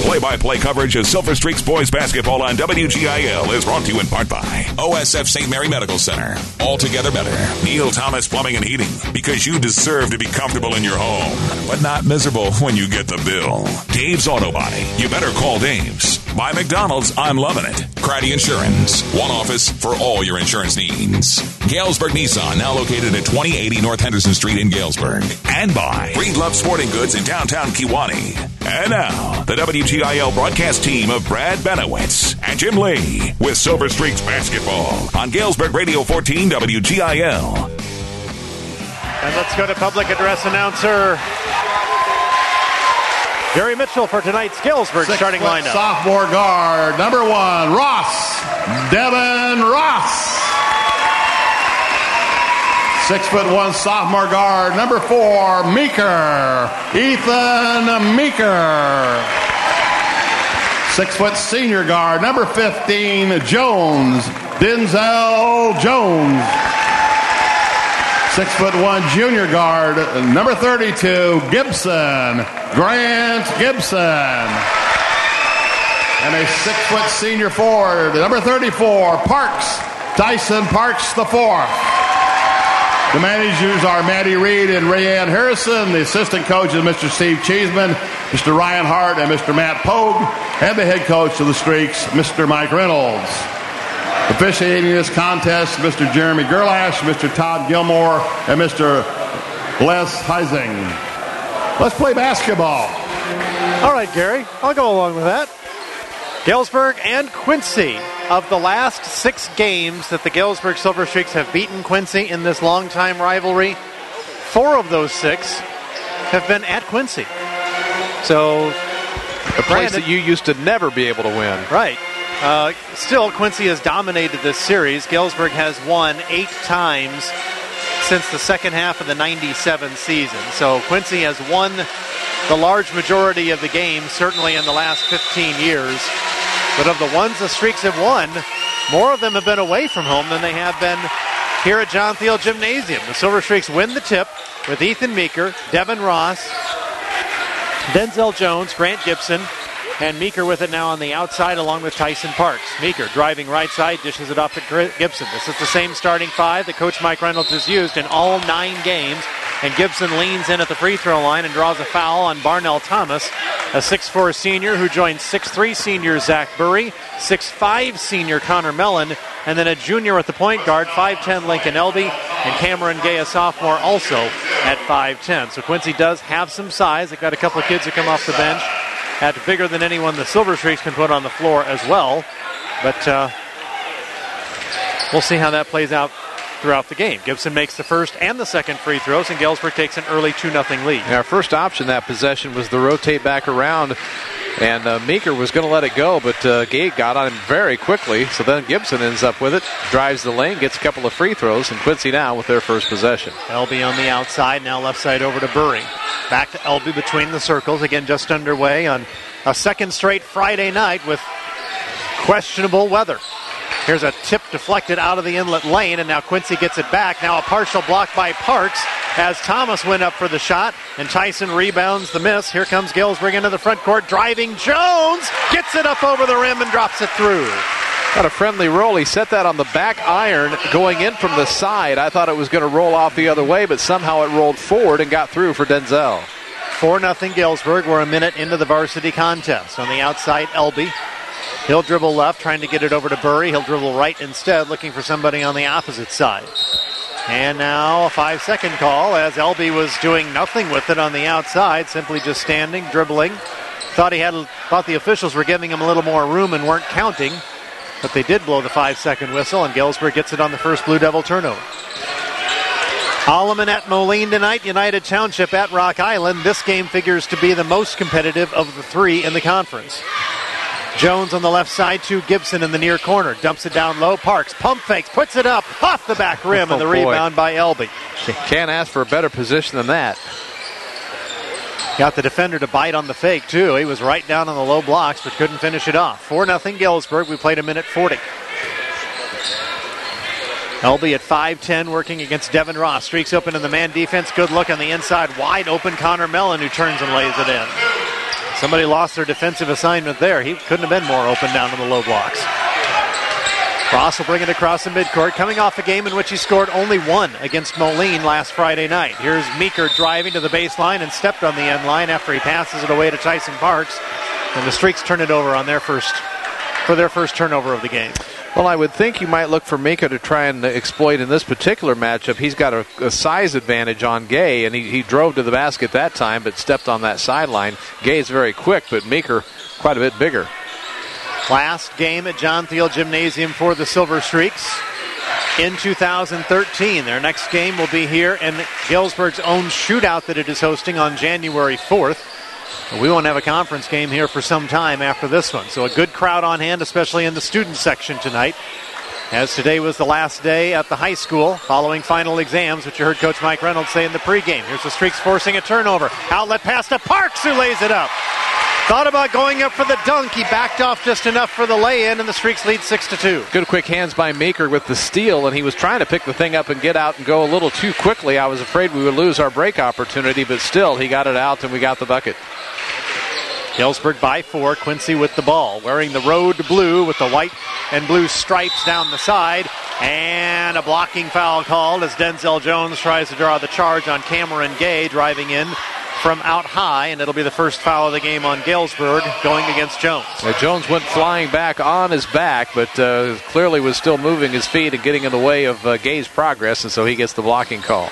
Play-by-play coverage of Silver Streaks boys basketball on WGIL is brought to you in part by OSF St. Mary Medical Center. Altogether better. Neil Thomas Plumbing and Heating. Because you deserve to be comfortable in your home, but not miserable when you get the bill. Dave's Auto Body. You better call Dave's. By McDonald's, I'm loving it. Craddy Insurance. One office for all your insurance needs. Galesburg Nissan, now located at 2080 North Henderson Street in Galesburg. And by Breedlove Sporting Goods in downtown Kewanee. And now, the WGIL broadcast team of Brad Benowitz and Jim Lee with Silver Streaks basketball on Galesburg Radio 14 WGIL. And let's go to public address announcer Gary Mitchell for tonight's Galesburg starting lineup. Sophomore guard, number 1, Ross. Devin Ross. 6'1" sophomore guard, number 4, Meeker. Ethan Meeker. 6' senior guard, number 15, Jones. Denzel Jones. 6'1" junior guard, number 32, Gibson. Grant Gibson. And a 6' senior forward, number 34, Parks. Tyson Parks the fourth. The managers are Maddie Reed and Rayanne Harrison. The assistant coach is Mr. Steve Cheeseman, Mr. Ryan Hart, and Mr. Matt Pogue. And the head coach of the Streaks, Mr. Mike Reynolds. Officiating this contest, Mr. Jeremy Gerlash, Mr. Todd Gilmore, and Mr. Les Heising. Let's play basketball. All right, Gary, I'll go along with that. Galesburg and Quincy. Of the last 6 games that the Galesburg Silver Streaks have beaten Quincy in this long-time rivalry, 4 of those 6 have been at Quincy. So, a place that you used to never be able to win. Right. Still, Quincy has dominated this series. Galesburg has won 8 times since the second half of the 97 season. So Quincy has won the large majority of the games, certainly in the last 15 years. But of the ones the Streaks have won, more of them have been away from home than they have been here at John Thiel Gymnasium. The Silver Streaks win the tip with Ethan Meeker, Devin Ross, Denzel Jones, Grant Gibson, and Meeker with it now on the outside along with Tyson Parks. Meeker driving right side, dishes it off to Gibson. This is the same starting 5 that Coach Mike Reynolds has used in all 9 games. And Gibson leans in at the free throw line and draws a foul on Barnell Thomas, a 6'4 senior who joins 6'3 senior Zach Burry, 6'5 senior Connor Mellon, and then a junior at the point guard, 5'10 Lincoln Elby, and Cameron Gay, a sophomore, also at 5'10. So Quincy does have some size. They've got a couple of kids who come off the bench at bigger than anyone the Silver Streaks can put on the floor as well. But we'll see how that plays out throughout the game. Gibson makes the first and the second free throws, and Galesburg takes an early 2-0 lead. Our first option that possession was the rotate back around, and Meeker was going to let it go, but Gade got on him very quickly, so then Gibson ends up with it, drives the lane, gets a couple of free throws, and Quincy now with their first possession. Elby on the outside, now left side over to Burry. Back to Elby between the circles, again just underway on a second straight Friday night with questionable weather. Here's a tip deflected out of the inlet lane, and now Quincy gets it back. Now a partial block by Parks as Thomas went up for the shot, and Tyson rebounds the miss. Here comes Galesburg into the front court, driving Jones, gets it up over the rim and drops it through. Got a friendly roll. He set that on the back iron going in from the side. I thought it was going to roll off the other way, but somehow it rolled forward and got through for Denzel. 4-0 Galesburg. We're a minute into the varsity contest. On the outside, Elby. He'll dribble left, trying to get it over to Burry. He'll dribble right instead, looking for somebody on the opposite side. And now a 5-second call as Elby was doing nothing with it on the outside, simply just standing, dribbling. Thought the officials were giving him a little more room and weren't counting, but they did blow the 5-second whistle, and Galesburg gets it on the first Blue Devil turnover. Alleman at Moline tonight, United Township at Rock Island. This game figures to be the most competitive of the 3 in the conference. Jones on the left side to Gibson in the near corner. Dumps it down low. Parks pump fakes, puts it up off the back rim, and the rebound by Elby. Can't ask for a better position than that. Got the defender to bite on the fake, too. He was right down on the low blocks, but couldn't finish it off. 4-0 Galesburg. We played a minute 40. Elby at 5'10", working against Devin Ross. Streaks open in the man defense. Good look on the inside. Wide open Connor Mellon, who turns and lays it in. Somebody lost their defensive assignment there. He couldn't have been more open down in the low blocks. Ross will bring it across the midcourt, coming off a game in which he scored only one against Moline last Friday night. Here's Meeker driving to the baseline and stepped on the end line after he passes it away to Tyson Parks. And the Streaks turn it over on their first turnover of the game. Well, I would think you might look for Meeker to try and exploit in this particular matchup. He's got a size advantage on Gay, and he drove to the basket that time but stepped on that sideline. Gay's very quick, but Meeker quite a bit bigger. Last game at John Thiel Gymnasium for the Silver Streaks in 2013. Their next game will be here in Galesburg's own shootout that it is hosting on January 4th. We won't have a conference game here for some time after this one. So a good crowd on hand, especially in the student section tonight, as today was the last day at the high school following final exams, which you heard Coach Mike Reynolds say in the pregame. Here's the Streaks forcing a turnover. Outlet pass to Parks, who lays it up. Thought about going up for the dunk. He backed off just enough for the lay-in, and the Streaks lead 6-2. Good quick hands by Meeker with the steal, and he was trying to pick the thing up and get out and go a little too quickly. I was afraid we would lose our break opportunity, but still, he got it out, and we got the bucket. Galesburg by 4. Quincy with the ball, wearing the road blue with the white and blue stripes down the side. And a blocking foul called as Denzel Jones tries to draw the charge on Cameron Gay, driving in from out high, and it'll be the first foul of the game on Galesburg going against Jones. Jones went flying back on his back, but clearly was still moving his feet and getting in the way of Gay's progress, and so he gets the blocking call.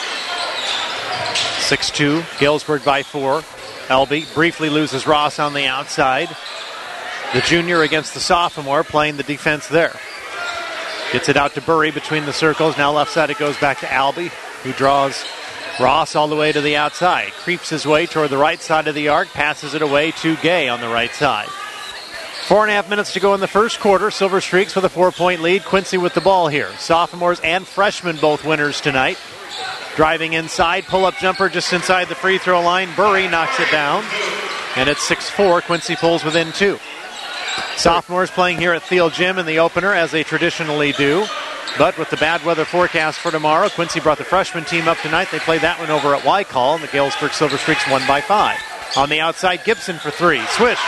6-2, Galesburg by 4. Elby briefly loses Ross on the outside. The junior against the sophomore playing the defense there. Gets it out to Burry between the circles. Now left side it goes back to Albee, who draws Ross all the way to the outside. Creeps his way toward the right side of the arc. Passes it away to Gay on the right side. 4.5 minutes to go in the first quarter. Silver Streaks with a 4-point lead. Quincy with the ball here. Sophomores and freshmen both winners tonight. Driving inside, pull-up jumper just inside the free throw line. Burry knocks it down. And it's 6-4. Quincy pulls within 2. Sophomores playing here at Thiel Gym in the opener, as they traditionally do. But with the bad weather forecast for tomorrow, Quincy brought the freshman team up tonight. They played that one over at Wykall, and the Galesburg Silver Streaks won by 5. On the outside, Gibson for 3. Swish.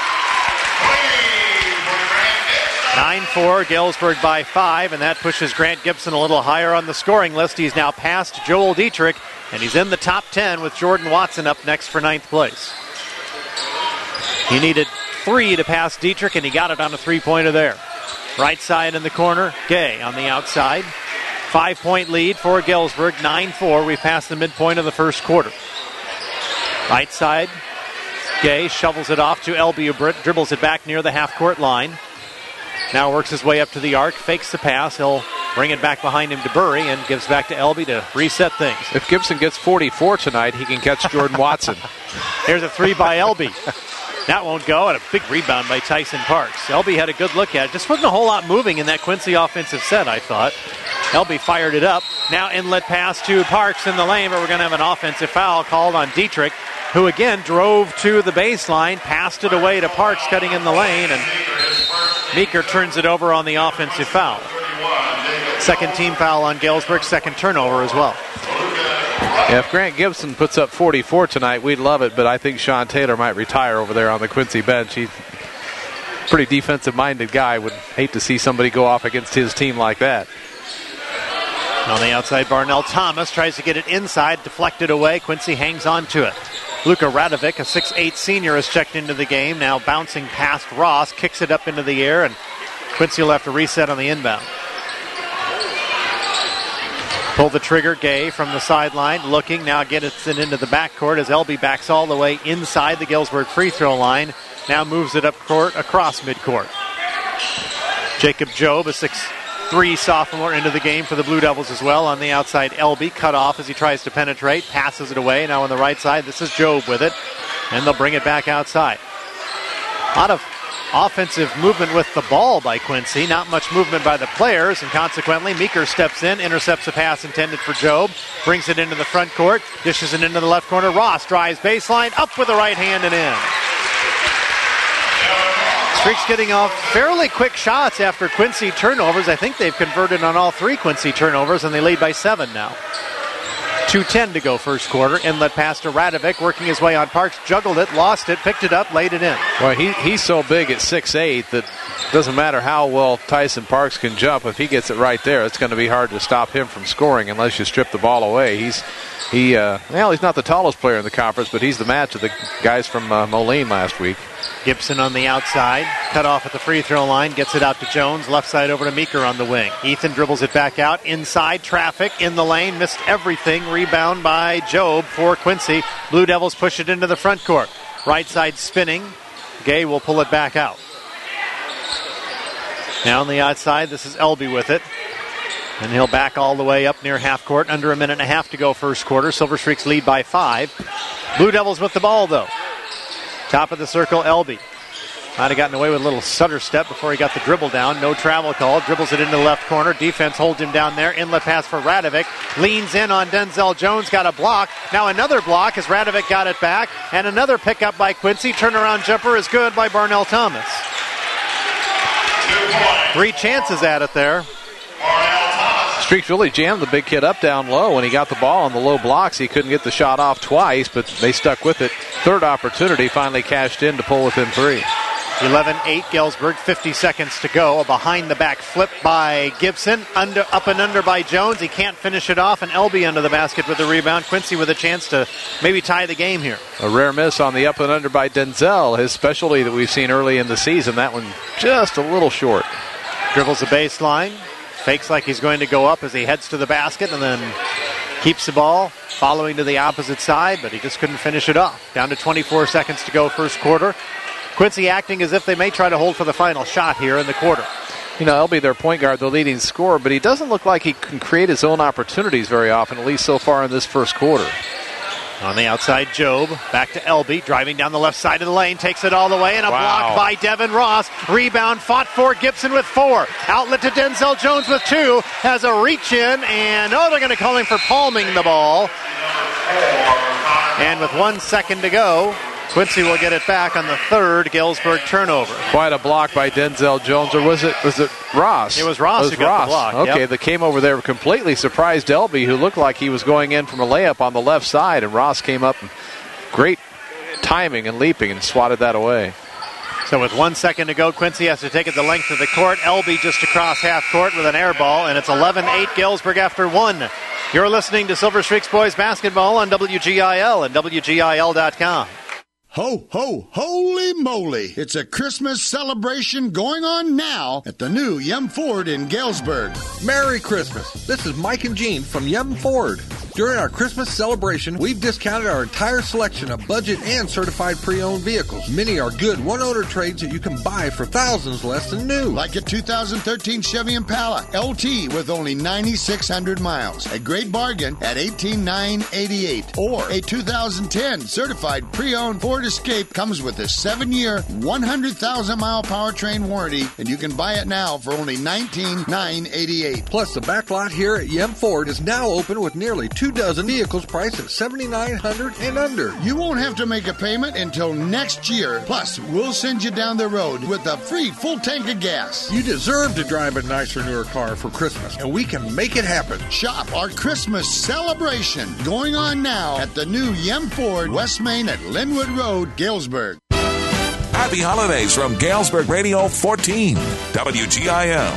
9-4, Galesburg by 5, and that pushes Grant Gibson a little higher on the scoring list. He's now past Joel Dietrich, and he's in the top 10 with Jordan Watson up next for 9th place. He needed 3 to pass Dietrich, and he got it on a three-pointer there. Right side in the corner, Gay on the outside. 5-point lead for Galesburg, 9-4. We passed the midpoint of the first quarter. Right side, Gay shovels it off to Elby, who dribbles it back near the half-court line. Now works his way up to the arc, fakes the pass. He'll bring it back behind him to Burry and gives back to Elby to reset things. If Gibson gets 44 tonight, he can catch Jordan Watson. Here's a 3 by Elby. That won't go, and a big rebound by Tyson Parks. Elby had a good look at it. Just wasn't a whole lot moving in that Quincy offensive set, I thought. Elby fired it up. Now inlet pass to Parks in the lane, but we're going to have an offensive foul called on Dietrich, who again drove to the baseline, passed it away to Parks cutting in the lane, and Meeker turns it over on the offensive foul. Second team foul on Galesburg, second turnover as well. Yeah, if Grant Gibson puts up 44 tonight, we'd love it, but I think Sean Taylor might retire over there on the Quincy bench. He's a pretty defensive-minded guy. Would hate to see somebody go off against his team like that. On the outside, Barnell Thomas tries to get it inside, deflected away. Quincy hangs on to it. Luka Radovic, a 6'8 senior, has checked into the game. Now bouncing past Ross, kicks it up into the air, and Quincy will have to reset on the inbound. Pull the trigger, Gay from the sideline, looking, now gets it into the backcourt as Elby backs all the way inside the Galesburg free throw line. Now moves it up court, across midcourt. Jacob Jobe, a 6'3 sophomore, into the game for the Blue Devils as well. On the outside, Elby cut off as he tries to penetrate, passes it away. Now on the right side, this is Jobe with it, and they'll bring it back outside. A lot of offensive movement with the ball by Quincy, not much movement by the players, and consequently Meeker steps in, intercepts a pass intended for Jobe, brings it into the front court, dishes it into the left corner. Ross drives baseline, up with the right hand and in. Streaks getting off fairly quick shots after Quincy turnovers. I think they've converted on all 3 Quincy turnovers, and they lead by 7 now. 2:10 to go first quarter. Inlet pass to Radovic, working his way on Parks, juggled it, lost it, picked it up, laid it in. Well, he's so big at 6'8" that doesn't matter how well Tyson Parks can jump. If he gets it right there, it's going to be hard to stop him from scoring unless you strip the ball away. He's not the tallest player in the conference, but he's the match of the guys from Moline last week. Gibson on the outside, cut off at the free throw line, gets it out to Jones, left side over to Meeker on the wing. Ethan dribbles it back out, inside, traffic, in the lane, missed everything, rebound by Job for Quincy. Blue Devils push it into the front court. Right side spinning, Gay will pull it back out. Now on the outside, this is Elby with it. And he'll back all the way up near half court, under a minute and a half to go first quarter. Silver Streaks lead by 5. Blue Devils with the ball though. Top of the circle, Elby. Might have gotten away with a little stutter step before he got the dribble down. No travel call. Dribbles it into the left corner. Defense holds him down there. Inlet pass for Radovic. Leans in on Denzel Jones. Got a block. Now another block as Radovic got it back. And another pickup by Quincy. Turnaround jumper is good by Barnell Thomas. 3 chances at it there. Streaks really jammed the big kid up down low. When he got the ball on the low blocks, he couldn't get the shot off twice, but they stuck with it. Third opportunity, finally cashed in to pull within 3. 11-8 Galesburg, 50 seconds to go. A behind-the-back flip by Gibson. Up and under by Jones. He can't finish it off, and Elby under the basket with the rebound. Quincy with a chance to maybe tie the game here. A rare miss on the up and under by Denzel, his specialty that we've seen early in the season. That one just a little short. Dribbles the baseline. Fakes like he's going to go up as he heads to the basket, and then keeps the ball, following to the opposite side, but he just couldn't finish it off. Down to 24 seconds to go first quarter. Quincy acting as if they may try to hold for the final shot here in the quarter. You know, Elby, their point guard, the leading scorer, but he doesn't look like he can create his own opportunities very often, at least so far in this first quarter. On the outside, Job. Back to Elby. Driving down the left side of the lane. Takes it all the way. And a block by Devin Ross. Rebound fought for Gibson with 4. Outlet to Denzel Jones with 2. Has a reach in. And, they're going to call him for palming the ball. And with 1 second to go, Quincy will get it back on the third Galesburg turnover. Quite a block by Denzel Jones, or was it Ross? It was Ross who got the block. Okay, yep. That came over there, completely surprised Elby, who looked like he was going in from a layup on the left side, and Ross came up, and great timing and leaping, and swatted that away. So with 1 second to go, Quincy has to take it the length of the court. Elby just across half court with an air ball, and it's 11-8 Galesburg after 1. You're listening to Silver Streaks Boys Basketball on WGIL and WGIL.com. Ho, ho, holy moly. It's a Christmas celebration going on now at the new Yem Ford in Galesburg. Merry Christmas. This is Mike and Jean from Yem Ford. During our Christmas celebration, we've discounted our entire selection of budget and certified pre-owned vehicles. Many are good one-owner trades that you can buy for thousands less than new. Like a 2013 Chevy Impala LT with only 9,600 miles. A great bargain at $18,988. Or a 2010 certified pre-owned Ford Escape comes with a 7-year, 100,000-mile powertrain warranty, and you can buy it now for only $19,988. Plus, the back lot here at Yem Ford is now open with nearly 2 dozen vehicles priced at $7,900 and under. You won't have to make a payment until next year. Plus, we'll send you down the road with a free full tank of gas. You deserve to drive a nicer, newer car for Christmas, and we can make it happen. Shop our Christmas celebration going on now at the new Yem Ford, West Main at Linwood Road, Galesburg. Happy holidays from Galesburg Radio 14, WGIL.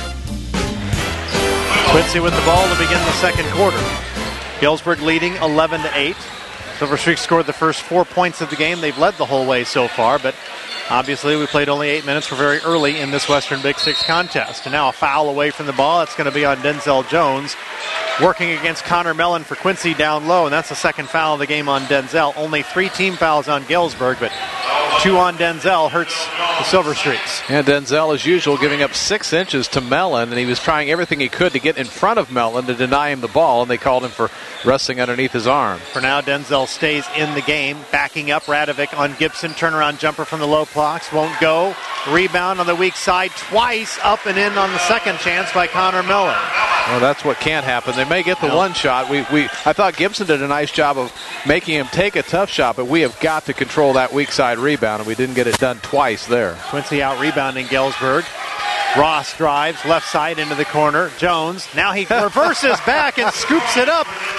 Quincy with the ball to begin the second quarter. Galesburg leading 11-8. Silver Streaks scored the first 4 points of the game. They've led the whole way so far, but obviously we played only 8 minutes. We're very early in this Western Big Six contest. And now a foul away from the ball. It's going to be on Denzel Jones. Working against Connor Mellon for Quincy down low, and that's the second foul of the game on Denzel. Only 3 team fouls on Galesburg, but 2 on Denzel hurts the Silver Streaks. And Denzel, as usual, giving up 6 inches to Mellon, and he was trying everything he could to get in front of Mellon to deny him the ball, and they called him for wrestling underneath his arm. For now, Denzel stays in the game. Backing up, Radovic on Gibson. Turnaround jumper from the low blocks. Won't go. Rebound on the weak side. Twice up and in on the second chance by Connor Mellon. Well, that's what can't happen. They may get the one shot. I thought Gibson did a nice job of making him take a tough shot, but we have got to control that weak side rebound, and we didn't get it done twice there. Quincy out rebounding Galesburg. Ross drives left side into the corner. Jones, now he reverses back and scoops it up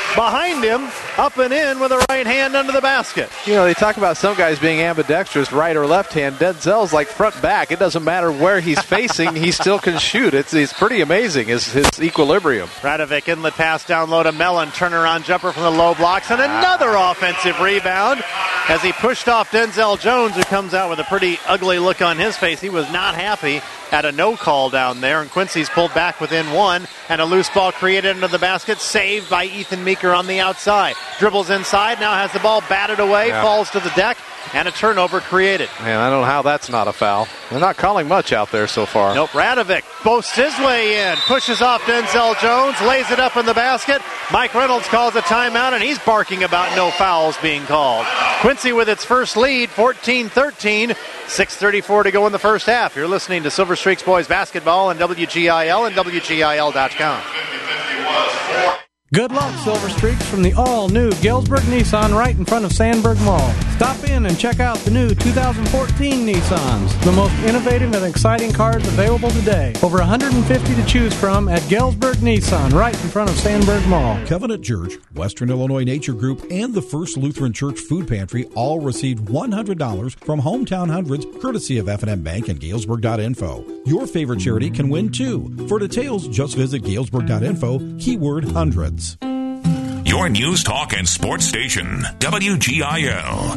behind him, up and in with a right hand under the basket. You know, they talk about some guys being ambidextrous, right or left hand. Denzel's like front back. It doesn't matter where he's facing, he still can shoot. It's pretty amazing, his equilibrium. Radovic inlet pass down low to Mellon. Turnaround jumper from the low blocks, and another offensive rebound as he pushed off Denzel Jones, who comes out with a pretty ugly look on his face. He was not happy at a no call down there, and Quincy's pulled back within one, and a loose ball created under the basket, saved by Ethan Meeker on the outside. Dribbles inside, now has the ball batted away, falls to the deck, and a turnover created. Man, I don't know how that's not a foul. They're not calling much out there so far. Nope, Radovic boasts his way in, pushes off Denzel Jones, lays it up in the basket. Mike Reynolds calls a timeout, and he's barking about no fouls being called. Quincy with its first lead, 14-13. 6:34 to go in the first half. You're listening to Silver Streaks Boys Basketball on WGIL and WGIL.com. Good luck, Silver Streaks, from the all-new Galesburg Nissan right in front of Sandburg Mall. Stop in and check out the new 2014 Nissans, the most innovative and exciting cars available today. Over 150 to choose from at Galesburg Nissan right in front of Sandburg Mall. Covenant Church, Western Illinois Nature Group, and the First Lutheran Church Food Pantry all received $100 from Hometown Hundreds, courtesy of F&M Bank and Galesburg.info. Your favorite charity can win, too. For details, just visit Galesburg.info, keyword hundreds. Your news, talk, and sports station, WGIL.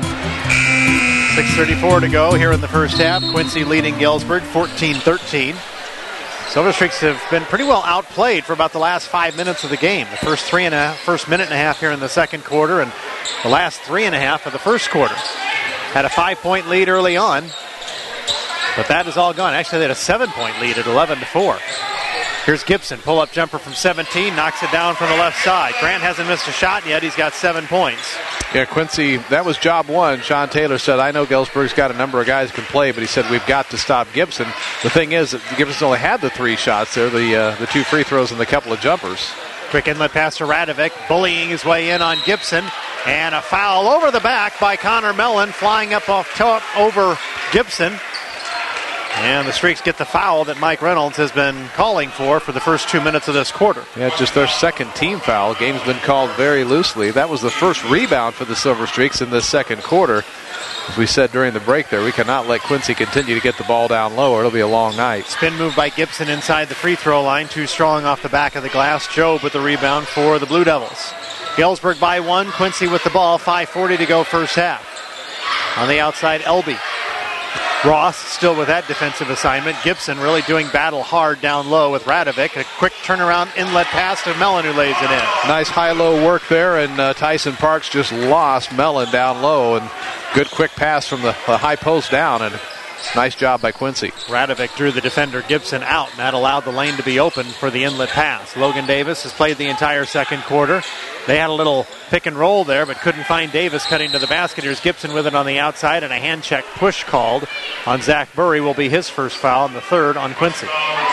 6:34 to go here in the first half. Quincy leading Galesburg 14-13. Silver Streaks have been pretty well outplayed for about the last 5 minutes of the game. The first minute and a half here in the second quarter, and the last 3.5 of the first quarter. Had a 5-point lead early on, but that is all gone. Actually, they had a 7-point lead at 11-4. Here's Gibson, pull-up jumper from 17, knocks it down from the left side. Grant hasn't missed a shot yet. He's got 7 points. Yeah, Quincy, that was job one. Sean Taylor said, I know Galesburg's got a number of guys who can play, but he said, we've got to stop Gibson. The thing is that Gibson only had the 3 shots there, the 2 free throws and the couple of jumpers. Quick inlet pass to Radovic, bullying his way in on Gibson. And a foul over the back by Connor Mellon, flying up off top over Gibson. And the Streaks get the foul that Mike Reynolds has been calling for the first 2 minutes of this quarter. Yeah, just their second team foul. Game's been called very loosely. That was the first rebound for the Silver Streaks in this second quarter. As we said during the break there, we cannot let Quincy continue to get the ball down low or it'll be a long night. Spin move by Gibson inside the free throw line. Too strong off the back of the glass. Jobe with the rebound for the Blue Devils. Galesburg by 1. Quincy with the ball. 5:40 to go first half. On the outside, Elby. Ross still with that defensive assignment. Gibson really doing battle hard down low with Radovic. A quick turnaround inlet pass to Mellon, who lays it in. Nice high-low work there, and Tyson Parks just lost Mellon down low. And good quick pass from the high post down, and nice job by Quincy. Radovic drew the defender Gibson out, and that allowed the lane to be open for the inlet pass. Logan Davis has played the entire second quarter. They had a little pick and roll there, but couldn't find Davis cutting to the basket. Here's Gibson with it on the outside, and a hand check push called on Zach Burry will be his first foul, and the third on Quincy.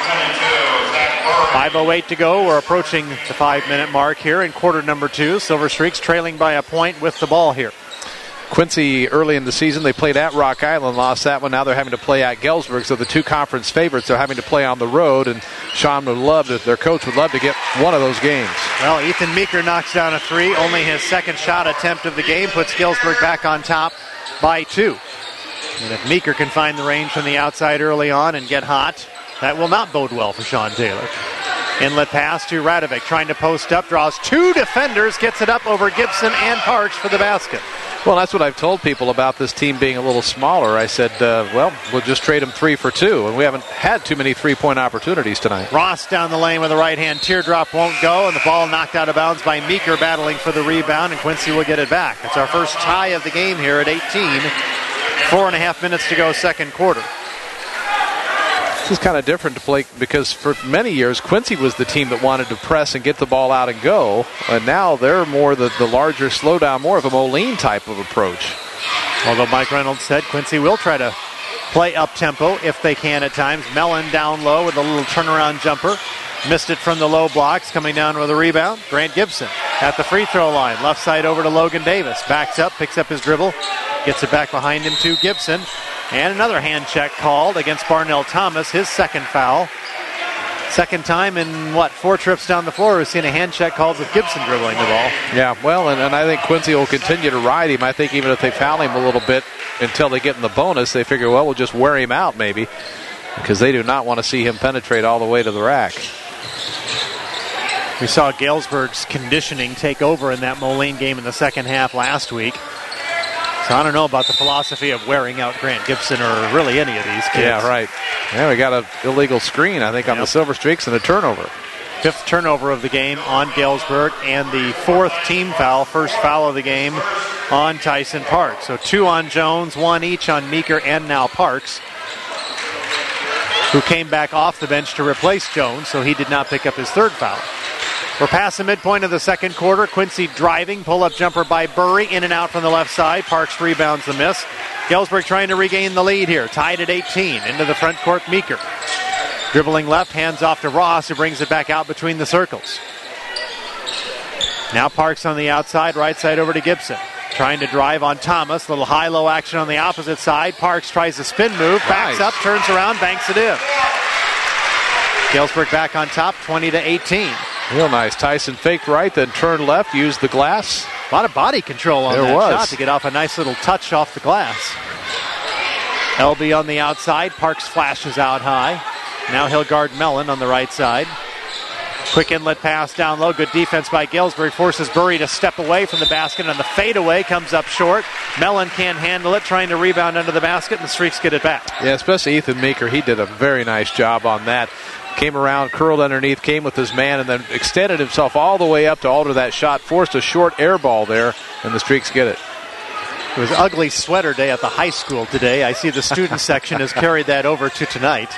5:08 to go. We're approaching the 5-minute mark here in quarter number 2. Silver Streaks trailing by a point with the ball here. Quincy, early in the season, they played at Rock Island, lost that one. Now they're having to play at Galesburg, so the 2 conference favorites are having to play on the road, and Sean would love to, their coach would love to get one of those games. Well, Ethan Meeker knocks down a 3, only his second shot attempt of the game, puts Galesburg back on top by 2. And if Meeker can find the range from the outside early on and get hot, that will not bode well for Sean Taylor. Inlet pass to Radovic, trying to post up, draws 2 defenders, gets it up over Gibson and Parks for the basket. Well, that's what I've told people about this team being a little smaller. I said, well, we'll just trade them 3 for 2, and we haven't had too many 3-point opportunities tonight. Ross down the lane with a right-hand teardrop, won't go, and the ball knocked out of bounds by Meeker, battling for the rebound, and Quincy will get it back. It's our first tie of the game here at 18. 4.5 minutes to go, second quarter. This is kind of different to play because for many years, Quincy was the team that wanted to press and get the ball out and go. And now they're more the larger slowdown, more of a Moline type of approach. Although Mike Reynolds said Quincy will try to play up-tempo if they can at times. Mellon down low with a little turnaround jumper. Missed it from the low blocks, coming down with a rebound. Grant Gibson at the free throw line. Left side over to Logan Davis. Backs up, picks up his dribble. Gets it back behind him to Gibson. And another hand check called against Barnell Thomas, his second foul. Second time in, 4 trips down the floor, we've seen a hand check called with Gibson dribbling the ball. Yeah, well, and I think Quincy will continue to ride him. I think even if they foul him a little bit until they get in the bonus, they figure, well, we'll just wear him out maybe, because they do not want to see him penetrate all the way to the rack. We saw Galesburg's conditioning take over in that Moline game in the second half last week. So I don't know about the philosophy of wearing out Grant Gibson or really any of these kids. Yeah, right. Yeah, we got an illegal screen, I think, on the Silver Streaks and a turnover. 5th turnover of the game on Galesburg and the 4th team foul, first foul of the game on Tyson Parks. So 2 on Jones, 1 each on Meeker and now Parks, who came back off the bench to replace Jones, so he did not pick up his 3rd foul. We're past the midpoint of the second quarter. Quincy driving, pull-up jumper by Burry, in and out from the left side. Parks rebounds the miss. Galesburg trying to regain the lead here, tied at 18. Into the front court, Meeker. Dribbling left, hands off to Ross, who brings it back out between the circles. Now Parks on the outside, right side over to Gibson. Trying to drive on Thomas. Little high-low action on the opposite side. Parks tries a spin move, backs up, turns around, banks it in. Galesburg back on top, 20-18. Real nice. Tyson faked right, then turned left, used the glass. A lot of body control on that shot to get off a nice little touch off the glass. LB on the outside. Parks flashes out high. Now he'll guard Mellon on the right side. Quick inlet pass down low. Good defense by Galesburg. Forces Burry to step away from the basket, and the fadeaway comes up short. Mellon can't handle it, trying to rebound under the basket, and the Streaks get it back. Yeah, especially Ethan Meeker. He did a very nice job on that. Came around, curled underneath, came with his man, and then extended himself all the way up to alter that shot. Forced a short air ball there, and the Streaks get it. It was ugly sweater day at the high school today. I see the student section has carried that over to tonight.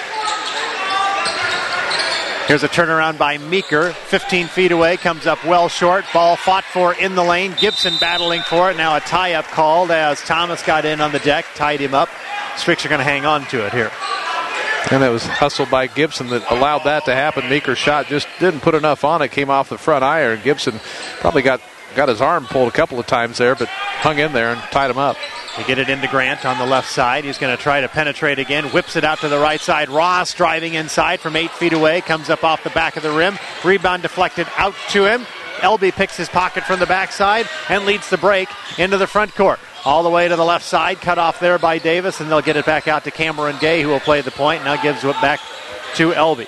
Here's a turnaround by Meeker. 15 feet away, comes up well short. Ball fought for in the lane. Gibson battling for it. Now a tie-up called as Thomas got in on the deck, tied him up. Streaks are going to hang on to it here. And it was hustled by Gibson that allowed that to happen. Meeker's shot just didn't put enough on it. Came off the front iron. Gibson probably got his arm pulled a couple of times there, but hung in there and tied him up. They get it into Grant on the left side. He's going to try to penetrate again. Whips it out to the right side. Ross driving inside from 8 feet away. Comes up off the back of the rim. Rebound deflected out to him. Elby picks his pocket from the backside and leads the break into the front court. All the way to the left side, cut off there by Davis, and they'll get it back out to Cameron Gay, who will play the point. Now gives it back to Elby.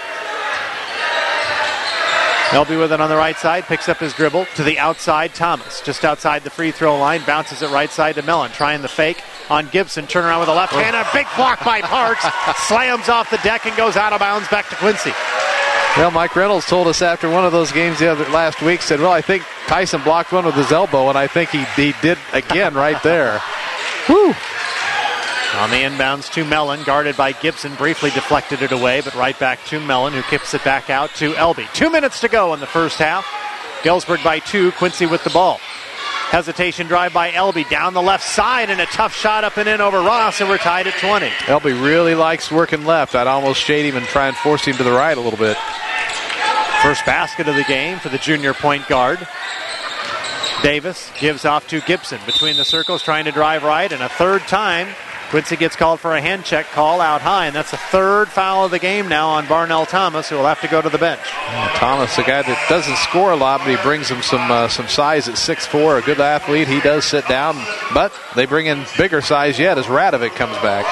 Elby with it on the right side, picks up his dribble to the outside. Thomas just outside the free throw line, bounces it right side to Mellon, trying the fake on Gibson. Turn around with a left hand, a big block by Parks, slams off the deck and goes out of bounds back to Quincy. Well, Mike Reynolds told us after one of those games last week, said, well, I think Tyson blocked one with his elbow, and I think he did again right there. Whew. On the inbounds to Mellon, guarded by Gibson, briefly deflected it away, but right back to Mellon, who kicks it back out to Elby. 2 minutes to go in the first half. Galesburg by 2, Quincy with the ball. Hesitation drive by Elby down the left side, and a tough shot up and in over Ross, and we're tied at 20. Elby really likes working left. I'd almost shade him and try and force him to the right a little bit. First basket of the game for the junior point guard. Davis gives off to Gibson between the circles, trying to drive right, and a third time Quincy gets called for a hand check call out high, and that's the 3rd foul of the game now on Barnell Thomas, who will have to go to the bench. Thomas, a guy that doesn't score a lot, but he brings him some size at 6'4", a good athlete. He does sit down, but they bring in bigger size yet as Radovic comes back.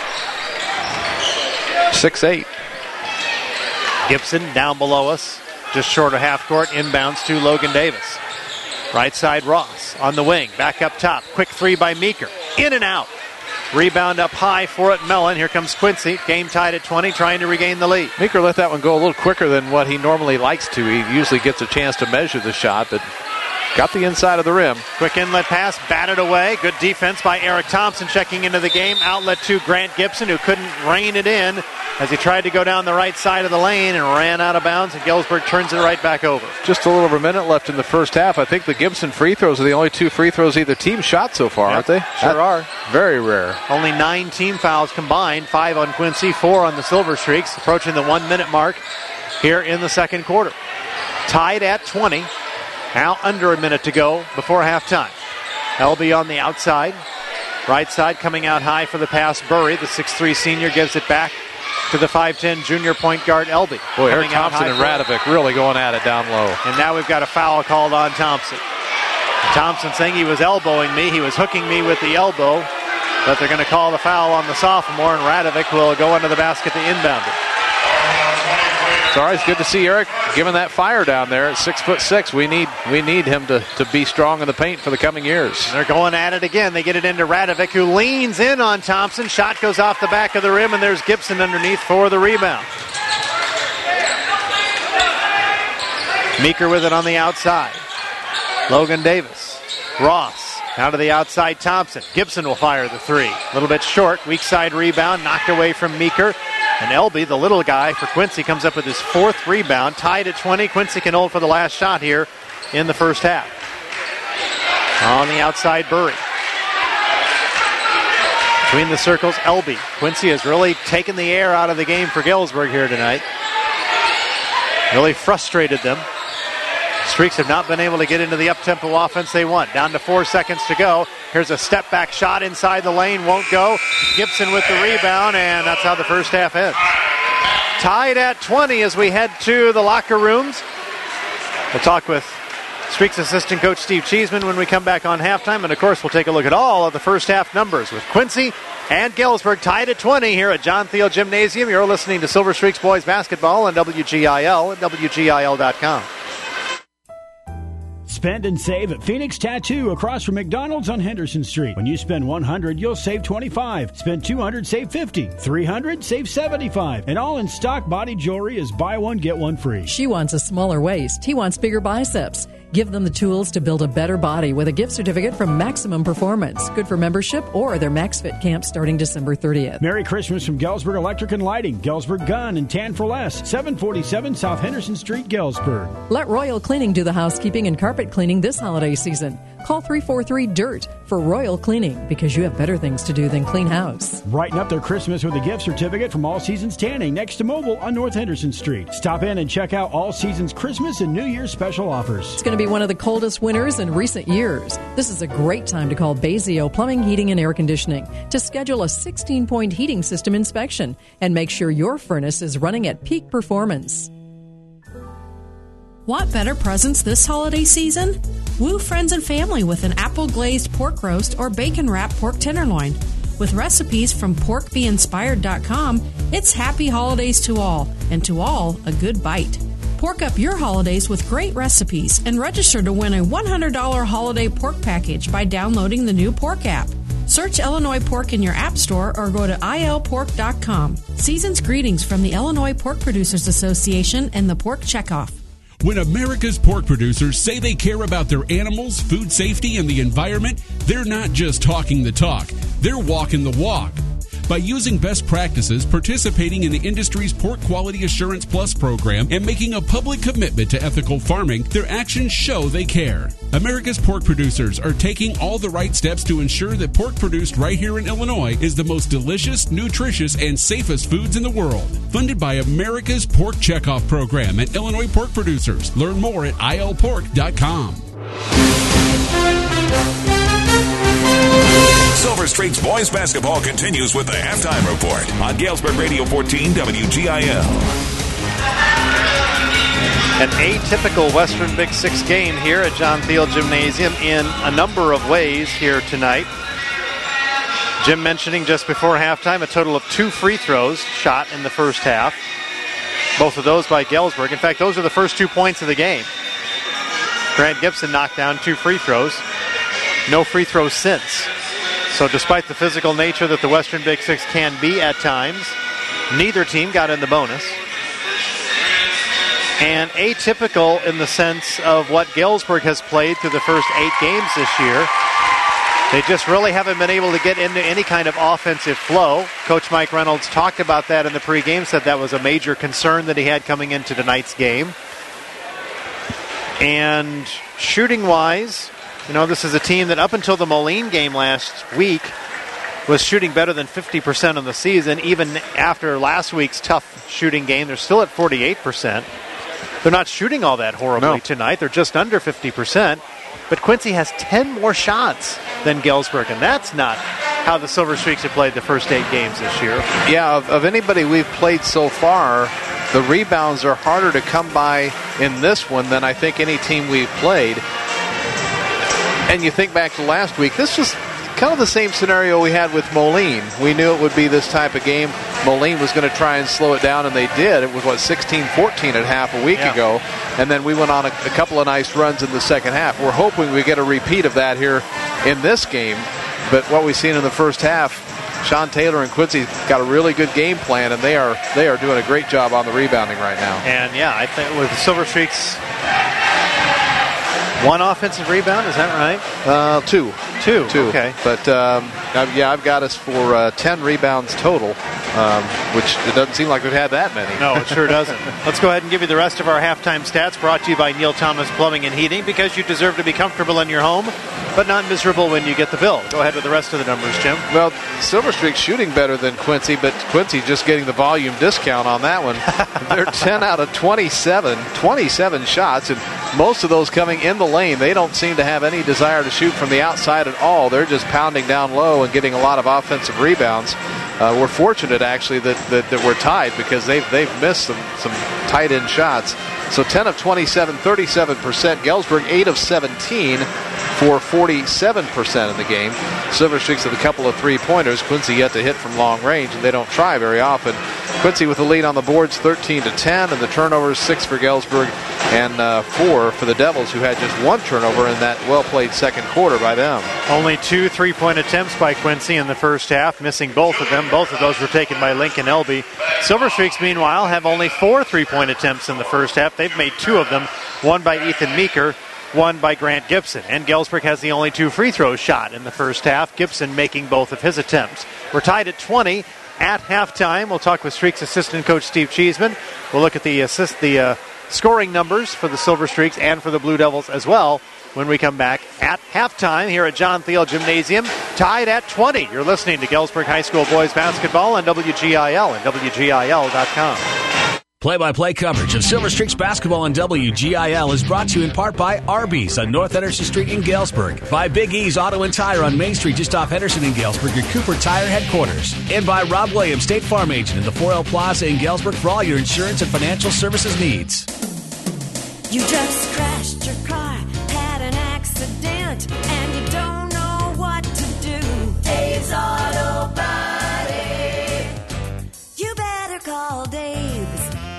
6'8". Gibson down below us, just short of half court, inbounds to Logan Davis. Right side Ross on the wing, back up top. Quick 3 by Meeker, in and out. Rebound up high for it, Mellon. Here comes Quincy. Game tied at 20, trying to regain the lead. Meeker let that one go a little quicker than what he normally likes to. He usually gets a chance to measure the shot, but got the inside of the rim. Quick inlet pass, batted away. Good defense by Eric Thompson checking into the game. Outlet to Grant Gibson, who couldn't rein it in as he tried to go down the right side of the lane and ran out of bounds, and Galesburg turns it right back over. Just a little over a minute left in the first half. I think the Gibson free throws are the only 2 free throws either team shot so far, aren't they? Sure are. Very rare. Only 9 team fouls combined, 5 on Quincy, 4 on the Silver Streaks, approaching the 1 minute mark here in the second quarter. Tied at 20. Now under a minute to go before halftime. Elby on the outside. Right side coming out high for the pass. Burry, the 6'3 senior, gives it back to the 5'10 junior point guard, Elby. Boy, Eric Thompson and Radovic really going at it down low. And now we've got a foul called on Thompson. Thompson saying he was elbowing me. He was hooking me with the elbow. But they're going to call the foul on the sophomore, and Radovic will go into the basket to inbound it. It's always good to see Eric giving that fire down there at 6'6". We need him to be strong in the paint for the coming years. And they're going at it again. They get it into Radovic, who leans in on Thompson. Shot goes off the back of the rim, and there's Gibson underneath for the rebound. Meeker with it on the outside. Logan Davis. Ross. Now to the outside, Thompson. Gibson will fire the three. A little bit short. Weak side rebound. Knocked away from Meeker. And Elby, the little guy for Quincy, comes up with his 4th rebound. Tied at 20. Quincy can hold for the last shot here in the first half. On the outside, Burry. Between the circles, Elby. Quincy has really taken the air out of the game for Galesburg here tonight. Really frustrated them. Streaks have not been able to get into the up-tempo offense they want. Down to 4 seconds to go. Here's a step-back shot inside the lane. Won't go. Gibson with the rebound, and that's how the first half ends. Tied at 20 as we head to the locker rooms. We'll talk with Streaks assistant coach Steve Cheeseman when we come back on halftime. And, of course, we'll take a look at all of the first half numbers with Quincy and Galesburg tied at 20 here at John Thiel Gymnasium. You're listening to Silver Streaks Boys Basketball on WGIL and WGIL.com. Spend and save at Phoenix Tattoo across from McDonald's on Henderson Street. When you spend $100, you'll save $25. Spend $200, save $50. $300, save $75. And all in stock body jewelry is buy one, get one free. She wants a smaller waist. He wants bigger biceps. Give them the tools to build a better body with a gift certificate from Maximum Performance. Good for membership or their MaxFit camp starting December 30th. Merry Christmas from Galesburg Electric and Lighting, Galesburg Gun, and Tan for Less. 747 South Henderson Street, Galesburg. Let Royal Cleaning do the housekeeping and carpet cleaning this holiday season. Call 343-DIRT for Royal Cleaning because you have better things to do than clean house. Brighten up their Christmas with a gift certificate from All Seasons Tanning next to Mobile on North Henderson Street. Stop in and check out All Seasons Christmas and New Year's special offers. It's going to be one of the coldest winters in recent years. This is a great time to call Bazio Plumbing, Heating, and Air Conditioning to schedule a 16-point heating system inspection and make sure your furnace is running at peak performance. Want better presents this holiday season? Woo friends and family with an apple-glazed pork roast or bacon-wrapped pork tenderloin. With recipes from porkbeinspired.com, it's happy holidays to all, and to all, a good bite. Pork up your holidays with great recipes and register to win a $100 holiday pork package by downloading the new Pork app. Search Illinois Pork in your app store or go to ilpork.com. Season's greetings from the Illinois Pork Producers Association and the Pork Checkoff. When America's pork producers say they care about their animals, food safety, and the environment, they're not just talking the talk, they're walking the walk. By using best practices, participating in the industry's Pork Quality Assurance Plus program, and making a public commitment to ethical farming, their actions show they care. America's pork producers are taking all the right steps to ensure that pork produced right here in Illinois is the most delicious, nutritious, and safest foods in the world. Funded by America's Pork Checkoff program and Illinois Pork Producers. Learn more at ilpork.com. Silver Streaks Boys Basketball continues with the halftime report on Galesburg Radio 14 WGIL. An atypical Western Big Six game here at John Thiel Gymnasium in a number of ways here tonight. Jim mentioning just before halftime a total of 2 free throws shot in the first half. Both of those by Galesburg. In fact, those are the first 2 points of the game. Grant Gibson knocked down 2 free throws. No free throws since. So despite the physical nature that the Western Big Six can be at times, neither team got in the bonus. And atypical in the sense of what Galesburg has played through the first 8 games this year. They just really haven't been able to get into any kind of offensive flow. Coach Mike Reynolds talked about that in the pregame, said that was a major concern that he had coming into tonight's game. And shooting-wise, you know, this is a team that up until the Moline game last week was shooting better than 50% on the season. Even after last week's tough shooting game, they're still at 48%. They're not shooting all that horribly tonight. They're just under 50%. But Quincy has 10 more shots than Galesburg, and that's not how the Silver Streaks have played the first 8 games this year. Yeah, of anybody we've played so far, the rebounds are harder to come by in this one than I think any team we've played. And you think back to last week, this was kind of the same scenario we had with Moline. We knew it would be this type of game. Moline was going to try and slow it down, and they did. It was, 16-14 at half a week ago. And then we went on a couple of nice runs in the second half. We're hoping we get a repeat of that here in this game. But what we've seen in the first half, Sean Taylor and Quincy got a really good game plan, and they are doing a great job on the rebounding right now. And, I think with the Silver Streaks, 1 offensive rebound, is that right? 2. 2, okay. But, I've got us for 10 rebounds total, which it doesn't seem like we've had that many. No, it sure doesn't. Let's go ahead and give you the rest of our halftime stats, brought to you by Neil Thomas Plumbing and Heating, because you deserve to be comfortable in your home, but not miserable when you get the bill. Go ahead with the rest of the numbers, Jim. Well, Silver Streak's shooting better than Quincy, but Quincy just getting the volume discount on that one. They're 10 out of 27 shots, and most of those coming in the lane. They don't seem to have any desire to shoot from the outside at all. They're just pounding down low and getting a lot of offensive rebounds. We're fortunate, actually, that we're tied, because they've missed some tight-end shots. So 10 of 27, 37%. Galesburg 8 of 17 for 47% in the game. Silver Streaks with a couple of three-pointers. Quincy yet to hit from long range, and they don't try very often. Quincy with the lead on the boards, 13-10, and the turnovers 6 for Galesburg and 4 for the Devils, who had just 1 turnover in that well-played second quarter by them. Only 2 3-point attempts by Quincy in the first half, missing both of them. Both of those were taken by Lincoln Elby. Silver Streaks, meanwhile, have only 4 3-point attempts in the first half. They've made 2 of them, 1 by Ethan Meeker, 1 by Grant Gibson. And Galesburg has the only 2 free throws shot in the first half, Gibson making both of his attempts. We're tied at 20 at halftime. We'll talk with Streaks assistant coach Steve Cheeseman. We'll look at the scoring numbers for the Silver Streaks and for the Blue Devils as well when we come back at halftime here at John Thiel Gymnasium. Tied at 20. You're listening to Galesburg High School boys basketball on WGIL and WGIL.com. Play-by-play coverage of Silver Streaks basketball on WGIL is brought to you in part by Arby's on North Henderson Street in Galesburg, by Big E's Auto and Tire on Main Street just off Henderson in Galesburg, your Cooper Tire headquarters, and by Rob Williams, State Farm Agent in the 4L Plaza in Galesburg for all your insurance and financial services needs. You just crashed your car, had an accident, and you don't know what to do. Dave's Auto Body. You better call Dave's.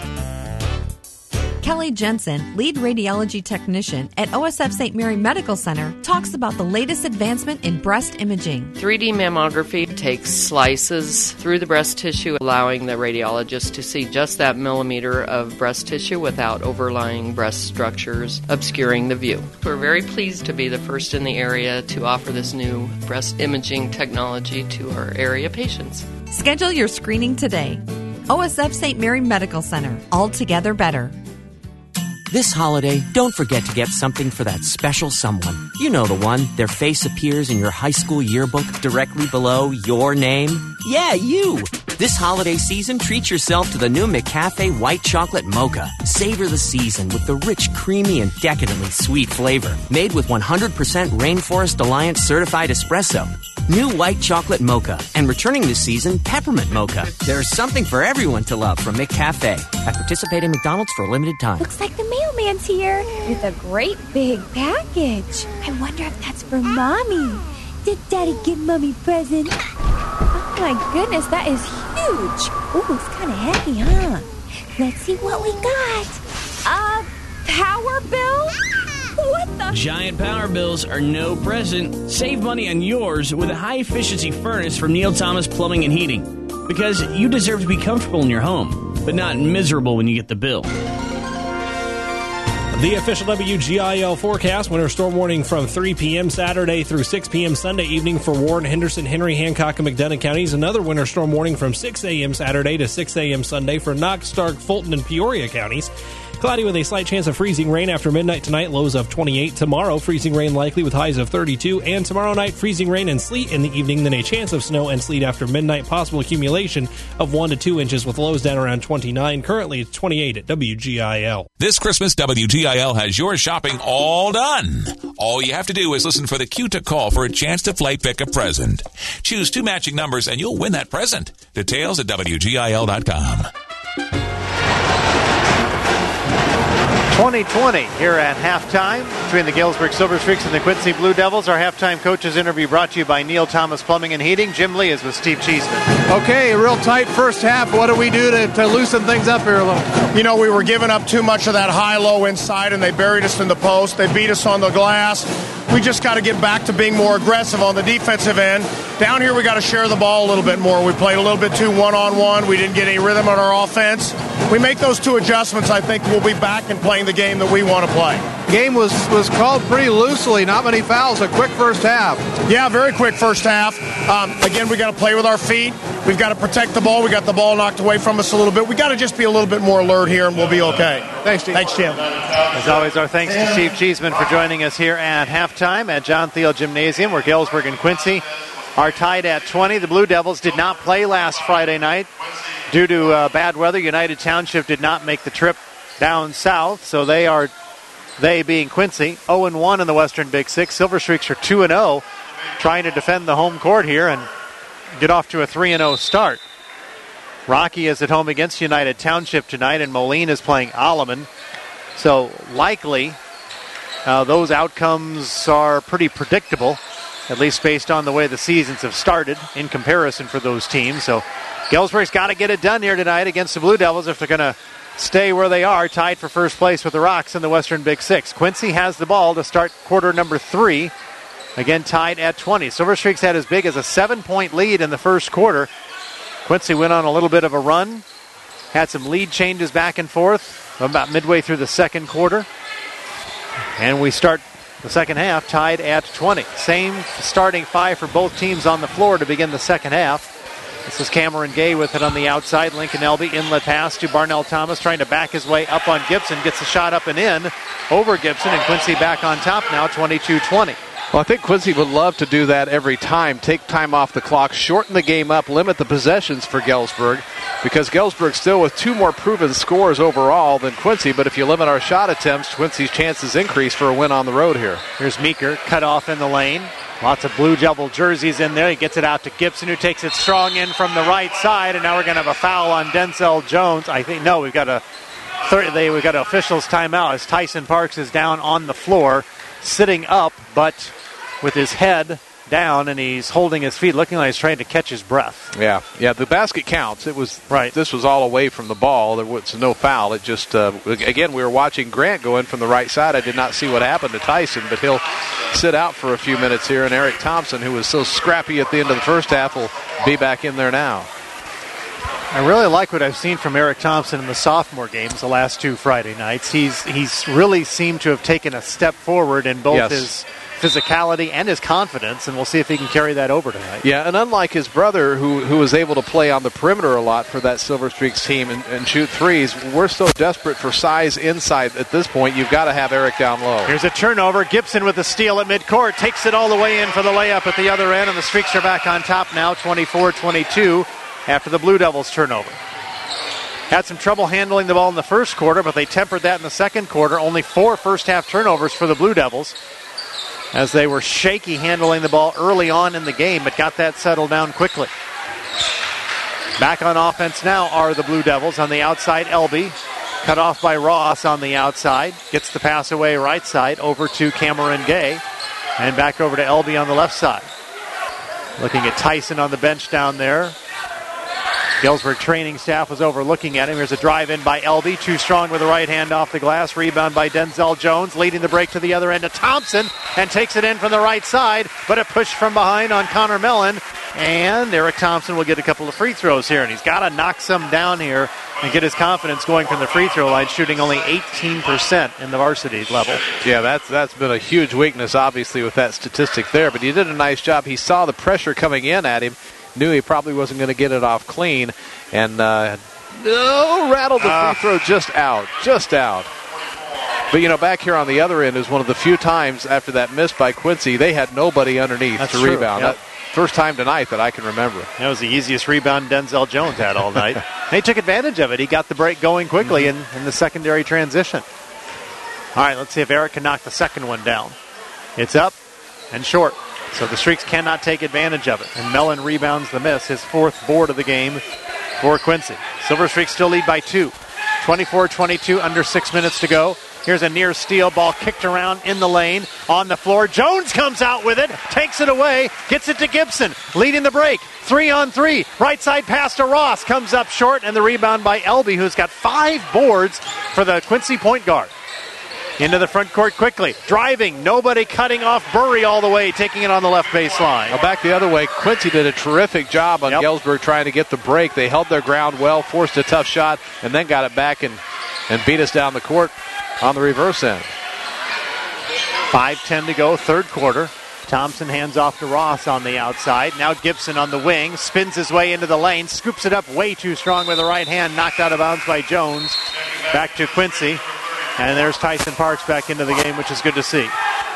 Kelly Jensen, lead radiology technician at OSF St. Mary Medical Center, talks about the latest advancement in breast imaging. 3D mammography takes slices through the breast tissue, allowing the radiologist to see just that millimeter of breast tissue without overlying breast structures obscuring the view. We're very pleased to be the first in the area to offer this new breast imaging technology to our area patients. Schedule your screening today. OSF St. Mary Medical Center, altogether better. This holiday, don't forget to get something for that special someone. You know the one. Their face appears in your high school yearbook directly below your name. Yeah, you! This holiday season, treat yourself to the new McCafe White Chocolate Mocha. Savor the season with the rich, creamy, and decadently sweet flavor. Made with 100% Rainforest Alliance certified espresso. New White Chocolate Mocha. And returning this season, Peppermint Mocha. There's something for everyone to love from McCafe. At participating McDonald's for a limited time. Looks like the mailman's here with a great big package. I wonder if that's for Mommy. Did Daddy give Mommy a present? Oh my goodness, that is huge. Ooh, it's kind of heavy, huh? Let's see what we got. Power bill? What the? Giant power bills are no present. Save money on yours with a high-efficiency furnace from Neil Thomas Plumbing and Heating. Because you deserve to be comfortable in your home, but not miserable when you get the bill. The official WGIL forecast, winter storm warning from 3 p.m. Saturday through 6 p.m. Sunday evening for Warren, Henderson, Henry, Hancock, and McDonough counties. Another winter storm warning from 6 a.m. Saturday to 6 a.m. Sunday for Knox, Stark, Fulton, and Peoria counties. Cloudy with a slight chance of freezing rain after midnight tonight, lows of 28. Tomorrow, freezing rain likely with highs of 32. And tomorrow night, freezing rain and sleet in the evening, then a chance of snow and sleet after midnight. Possible accumulation of 1 to 2 inches with lows down around 29. Currently, it's 28 at WGIL. This Christmas, WGIL has your shopping all done. All you have to do is listen for the cue to call for a chance to play Pick a Present. Choose 2 matching numbers and you'll win that present. Details at WGIL.com. 2020 here at halftime between the Galesburg Silver Streaks and the Quincy Blue Devils. Our halftime coaches interview brought to you by Neil Thomas Plumbing and Heating. Jim Lee is with Steve Cheeseman. Okay, real tight first half. What do we do to loosen things up here a little? You know, we were giving up too much of that high-low inside, and they buried us in the post. They beat us on the glass. We just got to get back to being more aggressive on the defensive end. Down here, we got to share the ball a little bit more. We played a little bit too one-on-one. We didn't get any rhythm on our offense. We make those 2 adjustments, I think we'll be back and playing the game that we want to play. Game was called pretty loosely. Not many fouls. A quick first half. Yeah, very quick first half. Again, we got to play with our feet. We've got to protect the ball. We got the ball knocked away from us a little bit. We got to just be a little bit more alert here, and we'll be okay. Thanks, Steve. Thanks, Tim. As always, our thanks to Steve Cheeseman for joining us here at halftime at John Thiel Gymnasium, where Galesburg and Quincy are tied at 20. The Blue Devils did not play last Friday night due to bad weather. United Township did not make the trip down south, so they being Quincy, 0-1 in the Western Big Six. Silver Streaks are 2-0, trying to defend the home court here and get off to a 3-0 start. Rocky is at home against United Township tonight, and Moline is playing Alleman. So likely those outcomes are pretty predictable, at least based on the way the seasons have started in comparison for those teams. So Galesburg's got to get it done here tonight against the Blue Devils if they're going to stay where they are, tied for first place with the Rocks in the Western Big Six. Quincy has the ball to start quarter number 3. Again, tied at 20. Silver Streaks had as big as a 7-point lead in the first quarter. Quincy went on a little bit of a run, had some lead changes back and forth about midway through the second quarter. And we start the second half tied at 20. Same starting 5 for both teams on the floor to begin the second half. This is Cameron Gay with it on the outside. Lincoln Elby, inlet pass to Barnell Thomas, trying to back his way up on Gibson. Gets the shot up and in over Gibson, and Quincy back on top now, 22-20. Well, I think Quincy would love to do that every time. Take time off the clock, shorten the game up, limit the possessions for Galesburg, because Galesburg still with 2 more proven scores overall than Quincy. But if you limit our shot attempts, Quincy's chances increase for a win on the road here. Here's Meeker, cut off in the lane. Lots of Blue Devil jerseys in there. He gets it out to Gibson, who takes it strong in from the right side. And now we're going to have a foul on Denzel Jones. I think, no, we've got an official's timeout as Tyson Parks is down on the floor, sitting up, but with his head down, and he's holding his feet, looking like he's trying to catch his breath. Yeah, the basket counts. It was right. This was all away from the ball. There was no foul. It just, again, we were watching Grant go in from the right side. I did not see what happened to Tyson, but he'll sit out for a few minutes here, and Eric Thompson, who was so scrappy at the end of the first half, will be back in there now. I really like what I've seen from Eric Thompson in the sophomore games the last 2 Friday nights. He's really seemed to have taken a step forward in both his physicality and his confidence, and we'll see if he can carry that over tonight. Yeah, and unlike his brother, who was able to play on the perimeter a lot for that Silver Streaks team and shoot threes, we're so desperate for size inside at this point. You've got to have Eric down low. Here's a turnover. Gibson with the steal at midcourt, takes it all the way in for the layup at the other end, and the Streaks are back on top now, 24-22, after the Blue Devils turnover. Had some trouble handling the ball in the first quarter, but they tempered that in the second quarter. Only 4 first-half turnovers for the Blue Devils, as they were shaky handling the ball early on in the game, but got that settled down quickly. Back on offense now are the Blue Devils. On the outside, Elby, cut off by Ross on the outside. Gets the pass away right side over to Cameron Gay, and back over to Elby on the left side. Looking at Tyson on the bench down there. Galesburg training staff was overlooking at him. Here's a drive in by Elby. Too strong with the right hand off the glass. Rebound by Denzel Jones. Leading the break to the other end to Thompson. And takes it in from the right side. But a push from behind on Connor Mellon. And Eric Thompson will get a couple of free throws here. And he's got to knock some down here and get his confidence going from the free throw line, shooting only 18% in the varsity level. Yeah, that's been a huge weakness, obviously, with that statistic there. But he did a nice job. He saw the pressure coming in at him. Knew he probably wasn't going to get it off clean, and No, rattled the free throw just out. But, back here on the other end is one of the few times after that miss by Quincy, they had nobody underneath to rebound. Yep. First time tonight that I can remember. That was the easiest rebound Denzel Jones had all night. He took advantage of it. He got the break going quickly in the secondary transition. All right, let's see if Eric can knock the second one down. It's up and short. So the Streaks cannot take advantage of it. And Mellon rebounds the miss, his fourth board of the game for Quincy. Silver Streaks still lead by 2. 24-22, under 6 minutes to go. Here's a near steal, ball kicked around in the lane, on the floor. Jones comes out with it, takes it away, gets it to Gibson, leading the break. 3-on-3, right side pass to Ross, comes up short, and the rebound by Elby, who's got 5 boards for the Quincy point guard. Into the front court quickly, driving, nobody cutting off Burry all the way, taking it on the left baseline. Now back the other way, Quincy did a terrific job on Galesburg trying to get the break. They held their ground well, forced a tough shot, and then got it back and beat us down the court on the reverse end. 5:10 to go, third quarter. Thompson hands off to Ross on the outside. Now Gibson on the wing, spins his way into the lane, scoops it up way too strong with the right hand, knocked out of bounds by Jones. Back to Quincy. And there's Tyson Parks back into the game, which is good to see.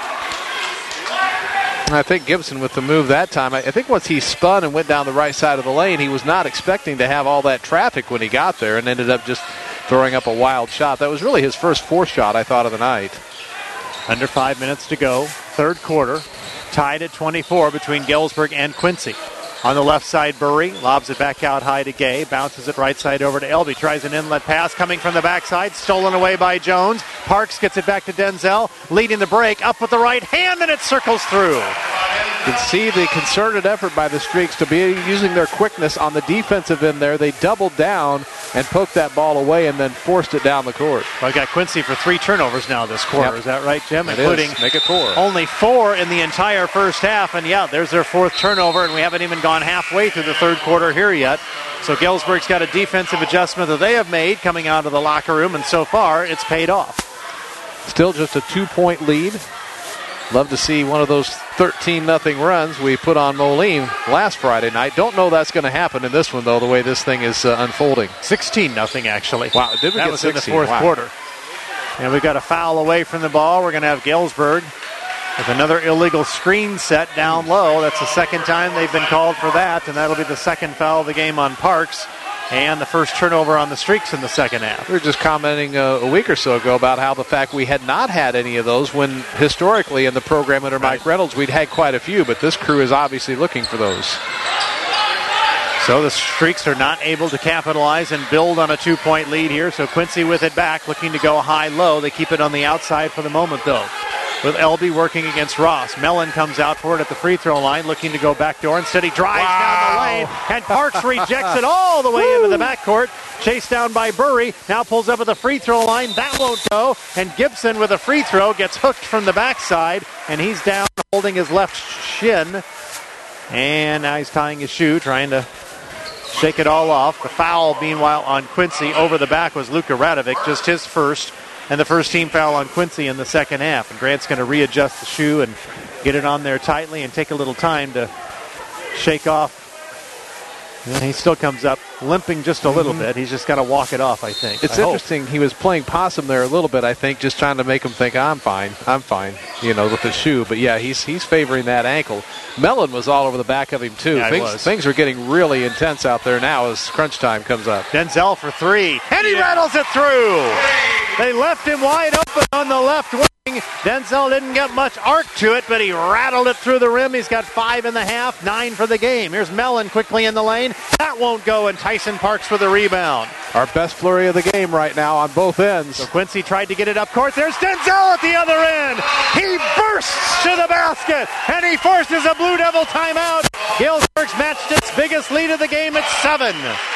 I think Gibson with the move that time, I think once he spun and went down the right side of the lane, he was not expecting to have all that traffic when he got there and ended up just throwing up a wild shot. That was really his first fourth shot, I thought, of the night. Under 5 minutes to go, third quarter. Tied at 24 between Galesburg and Quincy. On the left side, Burry lobs it back out high to Gay, bounces it right side over to Elby, tries an inlet pass coming from the backside, stolen away by Jones. Parks gets it back to Denzel, leading the break, up with the right hand, and it circles through. You can see the concerted effort by the Streaks to be using their quickness on the defensive end there. They doubled down and poked that ball away and then forced it down the court. Well, I got Quincy for 3 turnovers now this quarter. Yep. Is that right, Jim? Including make it 4. Only 4 in the entire first half, and there's their 4th turnover, and we haven't even gone halfway through the third quarter here yet. So Galesburg's got a defensive adjustment that they have made coming out of the locker room, and so far it's paid off. Still just a 2-point lead. Love to see one of those 13-0 runs we put on Moline last Friday night. Don't know that's going to happen in this one, though, the way this thing is unfolding. 16-0, actually. Wow, did we that get was 16? In the fourth quarter. And we've got a foul away from the ball. We're going to have Galesburg with another illegal screen set down low. That's the second time they've been called for that, and that'll be the second foul of the game on Parks. And the first turnover on the Streaks in the second half. We were just commenting a week or so ago about how the fact we had not had any of those when historically in the program under Mike Reynolds we'd had quite a few, but this crew is obviously looking for those. So the Streaks are not able to capitalize and build on a 2-point lead here. So Quincy with it back, looking to go high-low. They keep it on the outside for the moment, though. With Elby working against Ross. Mellon comes out for it at the free throw line, looking to go backdoor. Instead, he drives down the lane, and Parks rejects it all the way into the backcourt. Chased down by Burry. Now pulls up at the free throw line. That won't go. And Gibson with a free throw gets hooked from the backside, and he's down holding his left shin. And now he's tying his shoe, trying to shake it all off. The foul, meanwhile, on Quincy over the back was Luka Radovic, just his first. And the first team foul on Quincy in the second half. And Grant's going to readjust the shoe and get it on there tightly and take a little time to shake off. And he still comes up limping just a little bit. He's just got to walk it off, I think. It's interesting. He was playing possum there a little bit, I think, just trying to make him think, I'm fine, with the shoe. But, yeah, he's favoring that ankle. Mellon was all over the back of him, too. Yeah, things are getting really intense out there now as crunch time comes up. Denzel for 3, and he rattles it through. They left him wide open on the left wing. Denzel didn't get much arc to it, but he rattled it through the rim. He's got 5 in the half, 9 for the game. Here's Mellon quickly in the lane. That won't go, and Tyson Parks for the rebound. Our best flurry of the game right now on both ends. So Quincy tried to get it up court. There's Denzel at the other end. He bursts to the basket, and he forces a Blue Devil timeout. Galesburg's matched its biggest lead of the game at 7.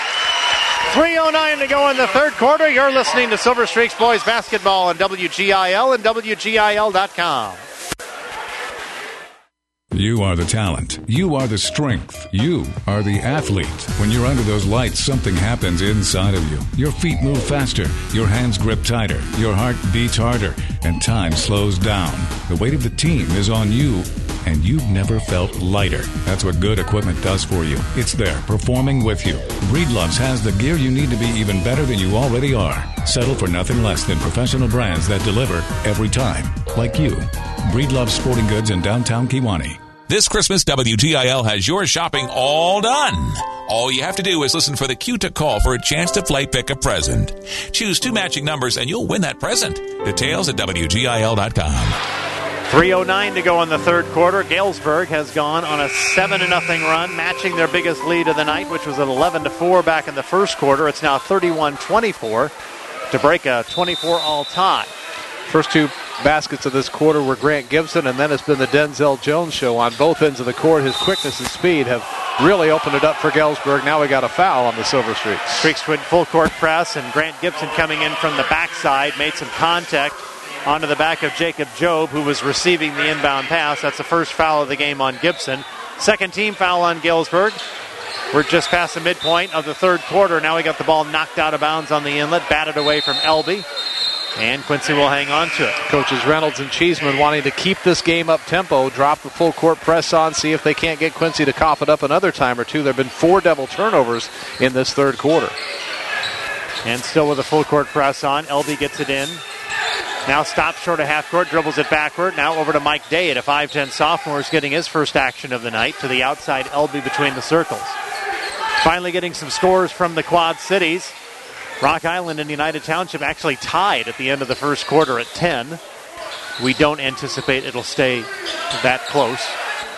3:09 to go in the third quarter. You're listening to Silver Streaks Boys Basketball on WGIL and WGIL.com. You are the talent. You are the strength. You are the athlete. When you're under those lights, something happens inside of you. Your feet move faster. Your hands grip tighter. Your heart beats harder. And time slows down. The weight of the team is on you and you've never felt lighter. That's what good equipment does for you. It's there, performing with you. Breedlove's has the gear you need to be even better than you already are. Settle for nothing less than professional brands that deliver every time. Like you. Breedlove Sporting Goods in downtown Kewanee. This Christmas, WGIL has your shopping all done. All you have to do is listen for the cue to call for a chance to play Pick a Present. Choose 2 matching numbers and you'll win that present. Details at WGIL.com. 3:09 to go in the third quarter. Galesburg has gone on a 7-0 run, matching their biggest lead of the night, which was at 11-4 back in the first quarter. It's now 31-24 to break a 24-all tie. First 2 baskets of this quarter were Grant Gibson, and then it's been the Denzel Jones show on both ends of the court. His quickness and speed have really opened it up for Galesburg. Now we got a foul on the Silver Streaks. Streaks went full court press, and Grant Gibson coming in from the backside made some contact onto the back of Jacob Jobe, who was receiving the inbound pass. That's the first foul of the game on Gibson. Second team foul on Galesburg. We're just past the midpoint of the third quarter. Now we got the ball knocked out of bounds on the inlet, batted away from Elby. And Quincy will hang on to it. Coaches Reynolds and Cheeseman wanting to keep this game up tempo, drop the full court press on, see if they can't get Quincy to cough it up another time or two. There have been 4 double turnovers in this third quarter. And still with a full court press on, Elby gets it in. Now stops short of half court, dribbles it backward. Now over to Mike Day, at a 5'10 sophomore, is getting his first action of the night to the outside. Elby between the circles. Finally getting some scores from the Quad Cities. Rock Island and United Township actually tied at the end of the first quarter at 10. We don't anticipate it'll stay that close,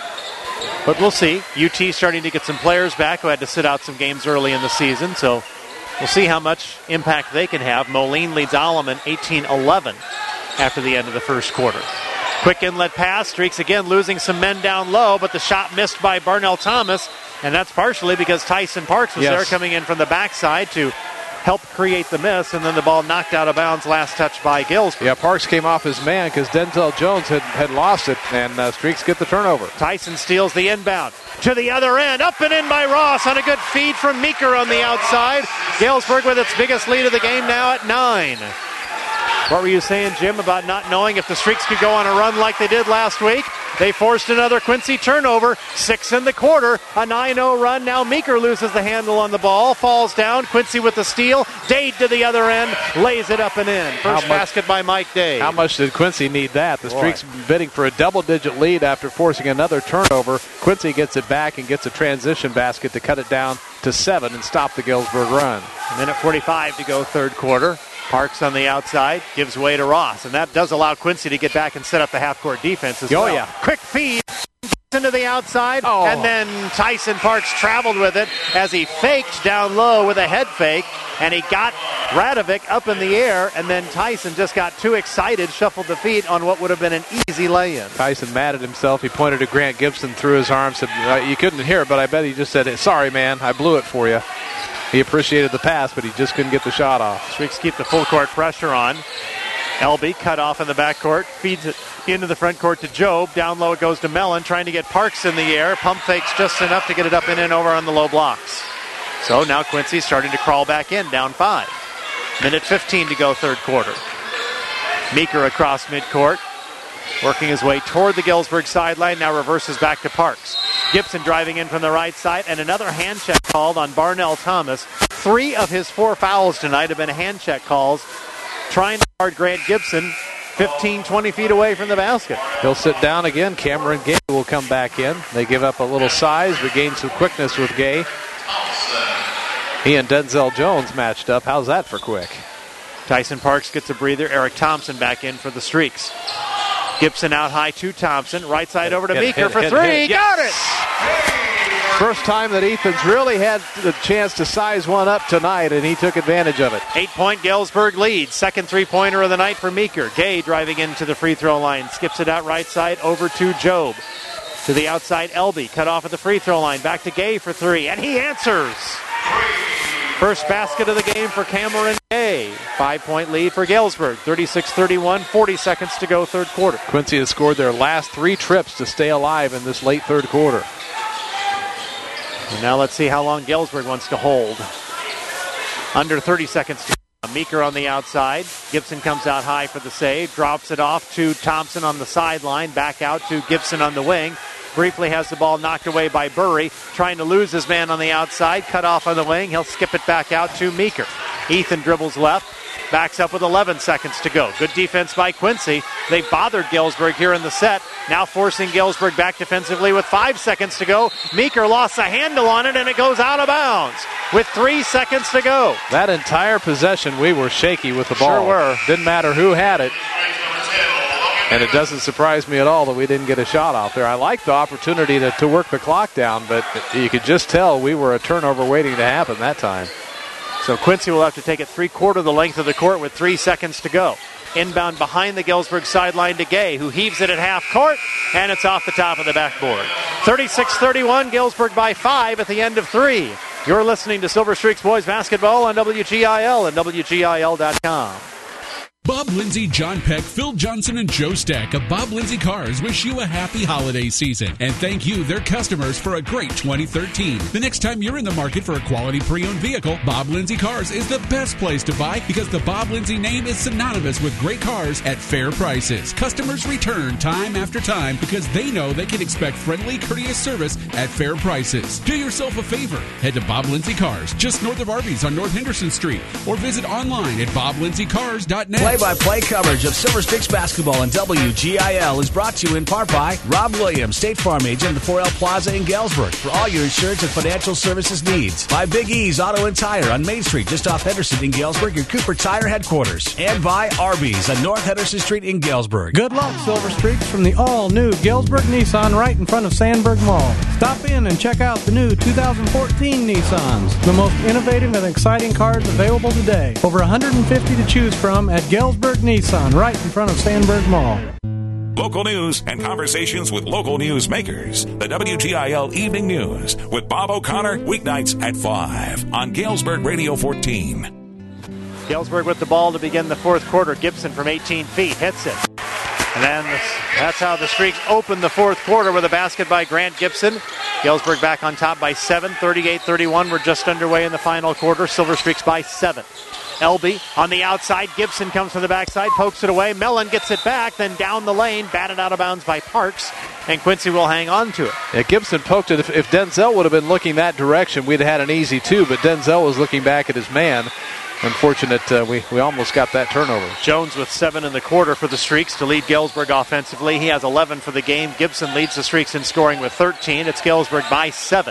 but we'll see. UT starting to get some players back who had to sit out some games early in the season, so we'll see how much impact they can have. Moline leads Alleman 18-11 after the end of the first quarter. Quick inlet pass. Streaks again losing some men down low, but the shot missed by Barnell Thomas, and that's partially because Tyson Parks was there coming in from the backside to help create the miss, and then the ball knocked out of bounds, last touch by Galesburg. Yeah, Parks came off his man because Denzel Jones had lost it, and Streaks get the turnover. Tyson steals the inbound to the other end, up and in by Ross on a good feed from Meeker on the outside. Galesburg with its biggest lead of the game now at 9. What were you saying, Jim, about not knowing if the Streaks could go on a run like they did last week? They forced another Quincy turnover, 6 in the quarter, a 9-0 run. Now Meeker loses the handle on the ball, falls down. Quincy with the steal, Dade to the other end, lays it up and in. First basket by Mike Dade. How much did Quincy need that? The Streaks bidding for a double-digit lead after forcing another turnover. Quincy gets it back and gets a transition basket to cut it down to 7 and stop the Galesburg run. A minute 45 to go third quarter. Parks on the outside, gives way to Ross, and that does allow Quincy to get back and set up the half-court defense as well. Quick feed into the outside, and then Tyson Parks traveled with it as he faked down low with a head fake, and he got Radovic up in the air, and then Tyson just got too excited, shuffled the feet on what would have been an easy lay-in. Tyson mad at himself. He pointed to Grant Gibson through his arms, said, you couldn't hear it, but I bet he just said, sorry, man, I blew it for you. He appreciated the pass, but he just couldn't get the shot off. Streaks keep the full court pressure on. Elby cut off in the backcourt, feeds it into the front court to Jobe. Down low it goes to Mellon, trying to get Parks in the air. Pump fakes just enough to get it up and in over on the low blocks. So now Quincy's starting to crawl back in, down 5. Minute 15 to go third quarter. Meeker across midcourt, working his way toward the Galesburg sideline, now reverses back to Parks. Gibson driving in from the right side, and another hand check called on Barnell Thomas. 3 of his 4 fouls tonight have been hand check calls, trying to guard Grant Gibson 15, 20 feet away from the basket. He'll sit down again. Cameron Gay will come back in. They give up a little size, but gain some quickness with Gay. He and Denzel Jones matched up. How's that for quick? Tyson Parks gets a breather. Eric Thompson back in for the Streaks. Gibson out high to Thompson. Right side over to Meeker for 3. Got it! First time that Ethan's really had the chance to size one up tonight, and he took advantage of it. 8-point Galesburg lead. Second three-pointer of the night for Meeker. Gay driving into the free throw line. Skips it out right side over to Jobe. To the outside, Elby. Cut off at the free throw line. Back to Gay for 3. And he answers. First basket of the game for Cameron Gay. 5-point lead for Galesburg. 36-31, 40 seconds to go third quarter. Quincy has scored their last 3 trips to stay alive in this late third quarter. And now let's see how long Galesburg wants to hold. Under 30 seconds to go. Meeker on the outside. Gibson comes out high for the save, drops it off to Thompson on the sideline, back out to Gibson on the wing. Briefly has the ball knocked away by Burry, trying to lose his man on the outside, cut off on the wing. He'll skip it back out to Meeker. Ethan dribbles left, backs up with 11 seconds to go. Good defense by Quincy. They bothered Galesburg here in the set, now forcing Galesburg back defensively with 5 seconds to go. Meeker lost the handle on it, and it goes out of bounds with 3 seconds to go. That entire possession, we were shaky with the ball. Sure were. Didn't matter who had it. And it doesn't surprise me at all that we didn't get a shot off there. I like the opportunity to work the clock down, but you could just tell we were a turnover waiting to happen that time. So Quincy will have to take it 3/4 the length of the court with 3 seconds to go. Inbound behind the Galesburg sideline to Gay, who heaves it at half court, and it's off the top of the backboard. 36-31, Galesburg by 5 at the end of 3. You're listening to Silver Streaks Boys Basketball on WGIL and WGIL.com. Bob Lindsay, John Peck, Phil Johnson, and Joe Stack of Bob Lindsay Cars wish you a happy holiday season and thank you, their customers, for a great 2013. The next time you're in the market for a quality pre-owned vehicle, Bob Lindsay Cars is the best place to buy because the Bob Lindsay name is synonymous with great cars at fair prices. Customers return time after time because they know they can expect friendly, courteous service at fair prices. Do yourself a favor. Head to Bob Lindsay Cars, just north of Arby's on North Henderson Street, or visit online at boblindsaycars.net. Play-by-play coverage of Silver Streaks basketball on WGIL is brought to you in part by Rob Williams, State Farm agent at the 4L Plaza in Galesburg for all your insurance and financial services needs. By Big E's Auto and Tire on Main Street, just off Henderson in Galesburg, your Cooper Tire headquarters. And by Arby's on North Henderson Street in Galesburg. Good luck, Silver Streaks, from the all-new Galesburg Nissan right in front of Sandburg Mall. Stop in and check out the new 2014 Nissans, the most innovative and exciting cars available today. Over 150 to choose from at Galesburg Nissan, right in front of Sandburg Mall. Local news and conversations with local news makers. The WGIL Evening News with Bob O'Connor, weeknights at 5 on Galesburg Radio 14. Galesburg with the ball to begin the fourth quarter. Gibson from 18 feet hits it. And then that's how the Streaks open the fourth quarter with a basket by Grant Gibson. Galesburg back on top by 7, 38-31. We're just underway in the final quarter. Silver Streaks by 7. Elby on the outside. Gibson comes from the backside, pokes it away. Mellon gets it back, then down the lane, batted out of bounds by Parks, and Quincy will hang on to it. Yeah, Gibson poked it. If Denzel would have been looking that direction, we'd have had an easy two, but Denzel was looking back at his man. Unfortunate, we almost got that turnover. Jones with 7 in the quarter for the Streaks to lead Galesburg offensively. He has 11 for the game. Gibson leads the Streaks in scoring with 13. It's Galesburg by 7.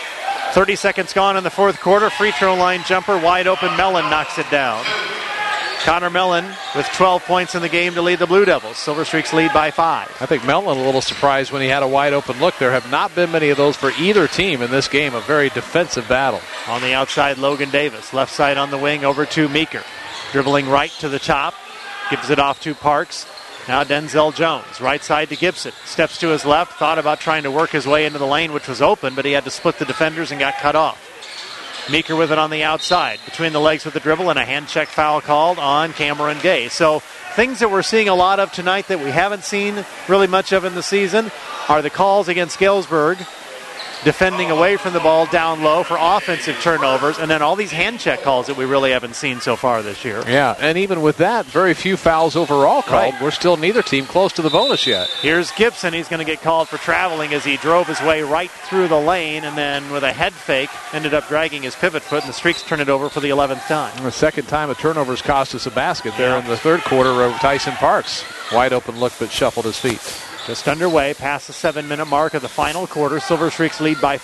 30 seconds gone in the fourth quarter. Free throw line jumper, wide open. Mellon knocks it down. Connor Mellon with 12 points in the game to lead the Blue Devils. Silver Streaks lead by 5. I think Mellon a little surprised when he had a wide open look. There have not been many of those for either team in this game. A very defensive battle. On the outside, Logan Davis. Left side on the wing over to Meeker. Dribbling right to the top. Gives it off to Parks. Now Denzel Jones, right side to Gibson. Steps to his left, thought about trying to work his way into the lane, which was open, but he had to split the defenders and got cut off. Meeker with it on the outside, between the legs with the dribble, and a hand check foul called on Cameron Gay. So things that we're seeing a lot of tonight that we haven't seen really much of in the season are the calls against Galesburg, defending away from the ball down low for offensive turnovers, and then all these hand check calls that we really haven't seen so far this year. Yeah, and even with that, very few fouls overall called. Right. We're still neither team close to the bonus yet. Here's Gibson. He's going to get called for traveling as he drove his way right through the lane, and then with a head fake, ended up dragging his pivot foot, and the Streaks turn it over for the 11th time. The second time a turnover's cost us a basket there in the third quarter of Tyson Parks. Wide open look, but shuffled his feet. Just underway, past the 7-minute mark of the final quarter. Silver Streaks lead by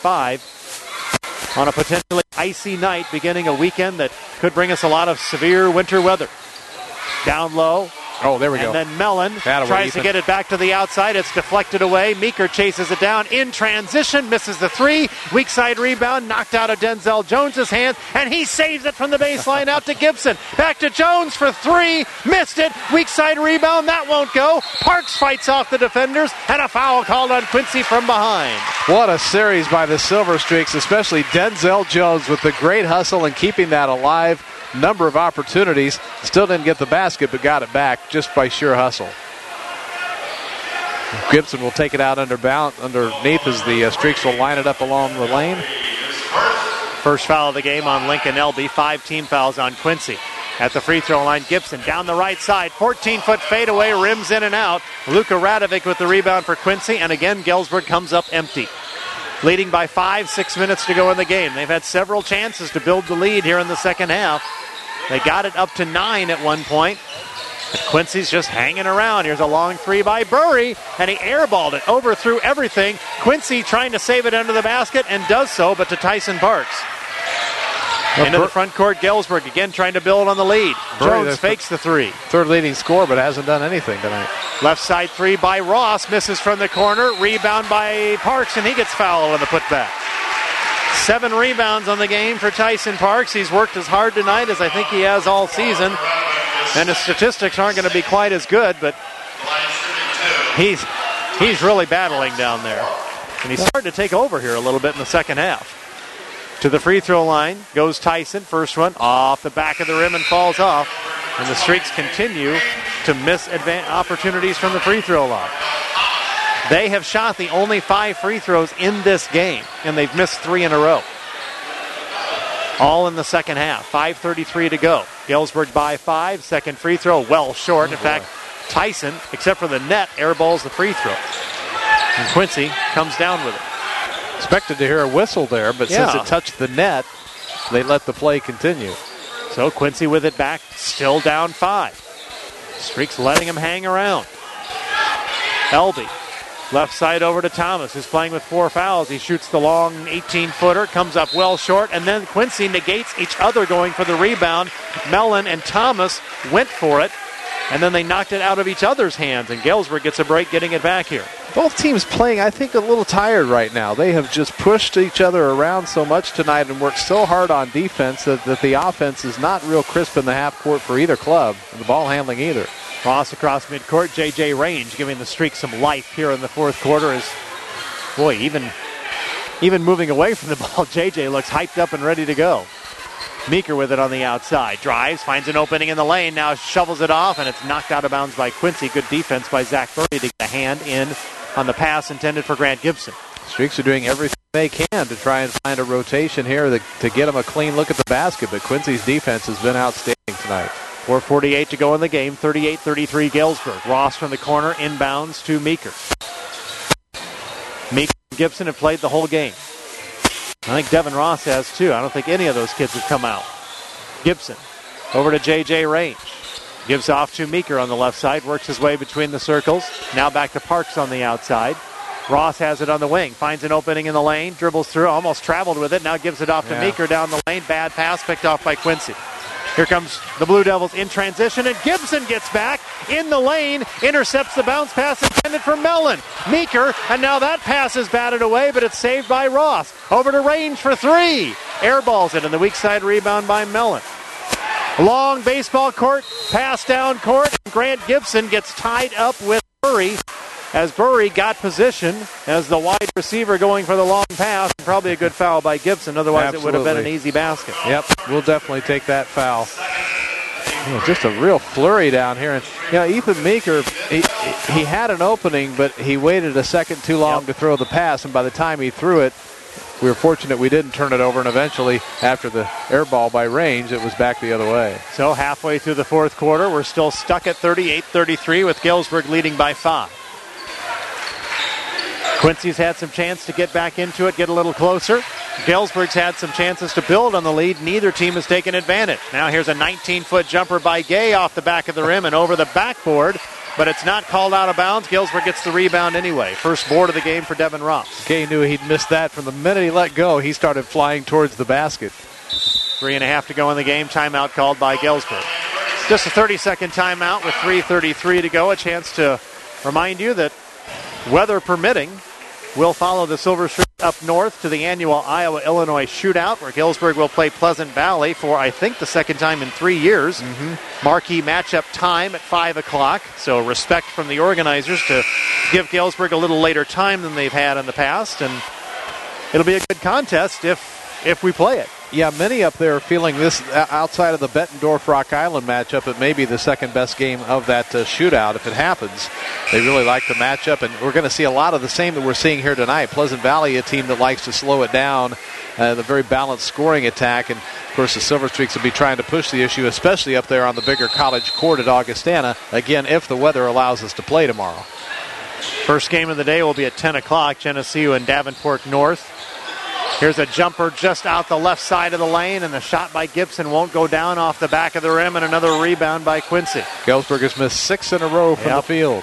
5 on a potentially icy night, beginning a weekend that could bring us a lot of severe winter weather. Down low. Oh, there we go. And then Mellon tries to get it back to the outside. It's deflected away. Meeker chases it down in transition, misses the 3. Weak side rebound, knocked out of Denzel Jones' hands, and he saves it from the baseline out to Gibson. Back to Jones for 3. Missed it. Weak side rebound. That won't go. Parks fights off the defenders, and a foul called on Quincy from behind. What a series by the Silver Streaks, especially Denzel Jones with the great hustle and keeping that alive. Number of opportunities. Still didn't get the basket, but got it back just by sheer hustle. Gibson will take it out underneath as the Streaks will line it up along the lane. First foul of the game on Lincoln Elby. 5 team fouls on Quincy. At the free throw line, Gibson down the right side. 14-foot fadeaway, rims in and out. Luka Radovic with the rebound for Quincy, and again, Galesburg comes up empty. Leading by 5, 6 minutes to go in the game. They've had several chances to build the lead here in the second half. They got it up to 9 at one point. And Quincy's just hanging around. Here's a long three by Burry, and he airballed it, overthrew everything. Quincy trying to save it under the basket, and does so, but to Tyson Parks. Into the front court, Galesburg again trying to build on the lead. Jones fakes the three. Third leading scorer, but hasn't done anything tonight. Left side three by Ross, misses from the corner. Rebound by Parks, and he gets fouled on the putback. 7 rebounds on the game for Tyson Parks. He's worked as hard tonight as I think he has all season. And his statistics aren't going to be quite as good, but he's really battling down there. And he's starting to take over here a little bit in the second half. To the free throw line goes Tyson. First one off the back of the rim and falls off. And the Streaks continue to miss opportunities from the free throw line. They have shot the only 5 free throws in this game, and they've missed 3 in a row. All in the second half. 5:33 to go. Galesburg by 5. Second free throw well short. In fact, Tyson, except for the net, airballs the free throw. And Quincy comes down with it. Expected to hear a whistle there, but since it touched the net, they let the play continue. So Quincy with it back, still down 5. Streaks letting him hang around. Elby, left side over to Thomas, who's playing with 4 fouls. He shoots the long 18-footer, comes up well short, and then Quincy negates each other going for the rebound. Mellon and Thomas went for it, and then they knocked it out of each other's hands, and Galesburg gets a break getting it back here. Both teams playing, I think, a little tired right now. They have just pushed each other around so much tonight and worked so hard on defense that the offense is not real crisp in the half court for either club, and the ball handling either. Ross across midcourt, J.J. Range giving the Streaks some life here in the fourth quarter. Is boy, even moving away from the ball, J.J. looks hyped up and ready to go. Meeker with it on the outside. Drives, finds an opening in the lane, now shovels it off, and it's knocked out of bounds by Quincy. Good defense by Zach Burry to get a hand in on the pass intended for Grant Gibson. Streaks are doing everything they can to try and find a rotation here to get them a clean look at the basket, but Quincy's defense has been outstanding tonight. 4:48 to go in the game, 38-33 Galesburg. Ross from the corner, inbounds to Meeker. Meeker and Gibson have played the whole game. I think Devin Ross has too. I don't think any of those kids have come out. Gibson over to J.J. Range. Gives off to Meeker on the left side, works his way between the circles. Now back to Parks on the outside. Ross has it on the wing, finds an opening in the lane, dribbles through, almost traveled with it, now gives it off to Meeker down the lane. Bad pass picked off by Quincy. Here comes the Blue Devils in transition, and Gibson gets back in the lane, intercepts the bounce pass intended for Mellon. Meeker, and now that pass is batted away, but it's saved by Ross. Over to Range for 3. Airballs it, and the weak side rebound by Mellon. Long baseball court, pass down court, and Grant Gibson gets tied up with Burry as Burry got position as the wide receiver going for the long pass. Probably a good foul by Gibson, otherwise It would have been an easy basket. Yep, we'll definitely take that foul. Just a real flurry down here. And Ethan Meeker, he had an opening, but he waited a second too long to throw the pass, and by the time he threw it, we were fortunate we didn't turn it over, and eventually, after the air ball by Range, it was back the other way. So halfway through the fourth quarter, we're still stuck at 38-33 with Galesburg leading by 5. Quincy's had some chance to get back into it, get a little closer. Galesburg's had some chances to build on the lead. Neither team has taken advantage. Now here's a 19-foot jumper by Gay off the back of the rim and over the backboard, but it's not called out of bounds. Galesburg gets the rebound anyway. First board of the game for Devin Ross. Gay knew he'd missed that. From the minute he let go, he started flying towards the basket. 3.5 to go in the game. Timeout called by Galesburg. Just a 30-second timeout with 3:33 to go. A chance to remind you that, weather permitting, we'll follow the Silver Streak up north to the annual Iowa-Illinois Shootout, where Galesburg will play Pleasant Valley for, I think, the second time in 3 years. Marquee matchup time at 5 o'clock, so respect from the organizers to give Galesburg a little later time than they've had in the past, and it'll be a good contest if we play it. Yeah, many up there are feeling this outside of the Bettendorf-Rock Island matchup. It may be the second best game of that shootout if it happens. They really like the matchup, and we're going to see a lot of the same that we're seeing here tonight. Pleasant Valley, a team that likes to slow it down, the very balanced scoring attack, and of course the Silver Streaks will be trying to push the issue, especially up there on the bigger college court at Augustana, again, if the weather allows us to play tomorrow. First game of the day will be at 10 o'clock, Geneseo and Davenport North. Here's a jumper just out the left side of the lane, and the shot by Gibson won't go down off the back of the rim, and another rebound by Quincy. Galesburg has missed 6 in a row from the field.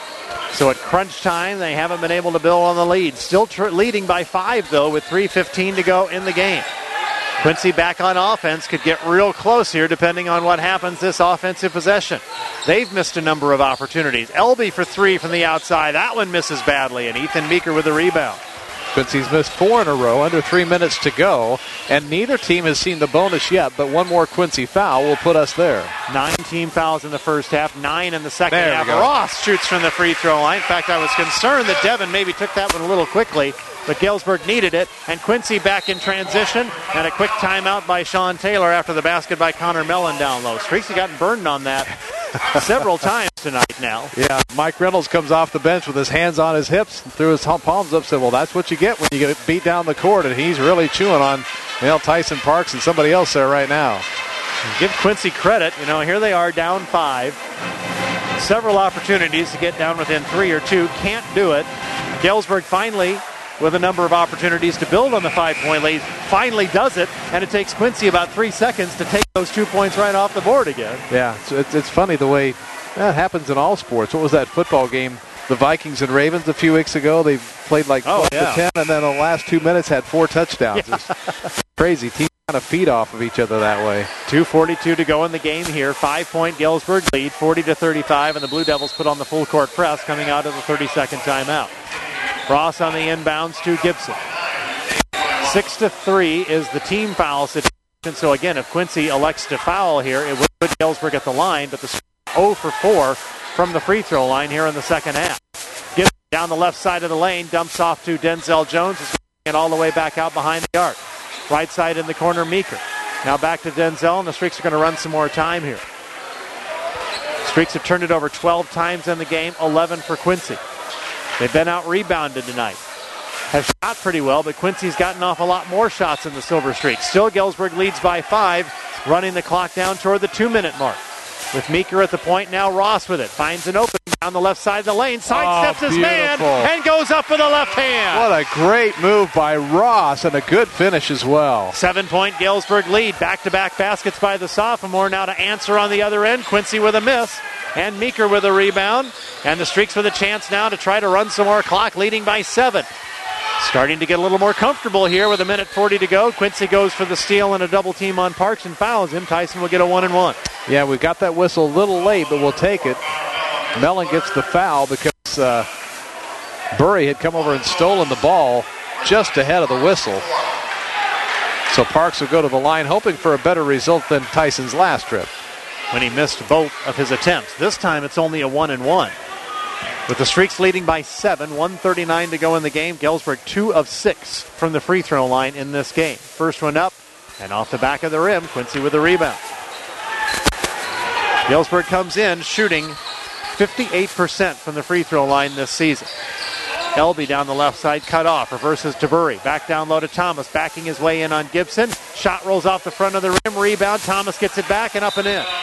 So at crunch time, they haven't been able to build on the lead. Still leading by 5, though, with 3:15 to go in the game. Quincy back on offense could get real close here depending on what happens this offensive possession. They've missed a number of opportunities. Elby for 3 from the outside. That one misses badly, and Ethan Meeker with the rebound. Quincy's missed 4 in a row, under 3 minutes to go, and neither team has seen the bonus yet, but one more Quincy foul will put us there. 9 team fouls in the first half, 9 in the second half. Ross shoots from the free throw line. In fact, I was concerned that Devin maybe took that one a little quickly, but Galesburg needed it, and Quincy back in transition, and a quick timeout by Sean Taylor after the basket by Connor Mellon down low. Streaks have gotten burned on that several times tonight now. Yeah, Mike Reynolds comes off the bench with his hands on his hips, threw his palms up, said, well, that's what you get when you get beat down the court, and he's really chewing on Tyson Parks and somebody else there right now. Give Quincy credit. Here they are down 5. Several opportunities to get down within 3 or 2. Can't do it. Galesburg finally, with a number of opportunities to build on the 5-point lead, finally does it, and it takes Quincy about 3 seconds to take those 2 points right off the board again. Yeah, it's funny the way that happens in all sports. What was that football game? The Vikings and Ravens a few weeks ago, they played like 12 to 10, and then the last 2 minutes had 4 touchdowns. Yeah. It's crazy. Teams kind of feed off of each other that way. 2:42 to go in the game here. 5-point Galesburg lead, 40-35, and the Blue Devils put on the full court press coming out of the 32nd timeout. Ross on the inbounds to Gibson. 6-3 is the team foul situation. So again, if Quincy elects to foul here, it would put Galesburg at the line, but the 0 for 4 from the free throw line here in the second half. Gibson down the left side of the lane, dumps off to Denzel Jones, and all the way back out behind the arc. Right side in the corner, Meeker. Now back to Denzel, and the Streaks are going to run some more time here. Streaks have turned it over 12 times in the game, 11 for Quincy. They've been out-rebounded tonight. Have shot pretty well, but Quincy's gotten off a lot more shots in the Silver Streaks. Still, Galesburg leads by 5, running the clock down toward the 2-minute mark. With Meeker at the point, now Ross with it. Finds an opening down the left side of the lane. Sidesteps his man and goes up with the left hand. What a great move by Ross and a good finish as well. 7-point Galesburg lead. Back-to-back baskets by the sophomore. Now to answer on the other end. Quincy with a miss. And Meeker with a rebound. And the Streaks with a chance now to try to run some more clock, leading by 7. Starting to get a little more comfortable here with 1:40 to go. Quincy goes for the steal and a double team on Parks and fouls him. Tyson will get a 1-and-1. Yeah, we got that whistle a little late, but we'll take it. Mellon gets the foul because Burry had come over and stolen the ball just ahead of the whistle. So Parks will go to the line hoping for a better result than Tyson's last trip, when he missed both of his attempts. This time it's only a 1-and-1. With the Streaks leading by 7, 1:39 to go in the game. Galesburg 2 of 6 from the free throw line in this game. First one up and off the back of the rim. Quincy with the rebound. Galesburg comes in shooting 58% from the free throw line this season. Elby down the left side, cut off, reverses to Burry. Back down low to Thomas, backing his way in on Gibson. Shot rolls off the front of the rim, rebound. Thomas gets it back and up and in.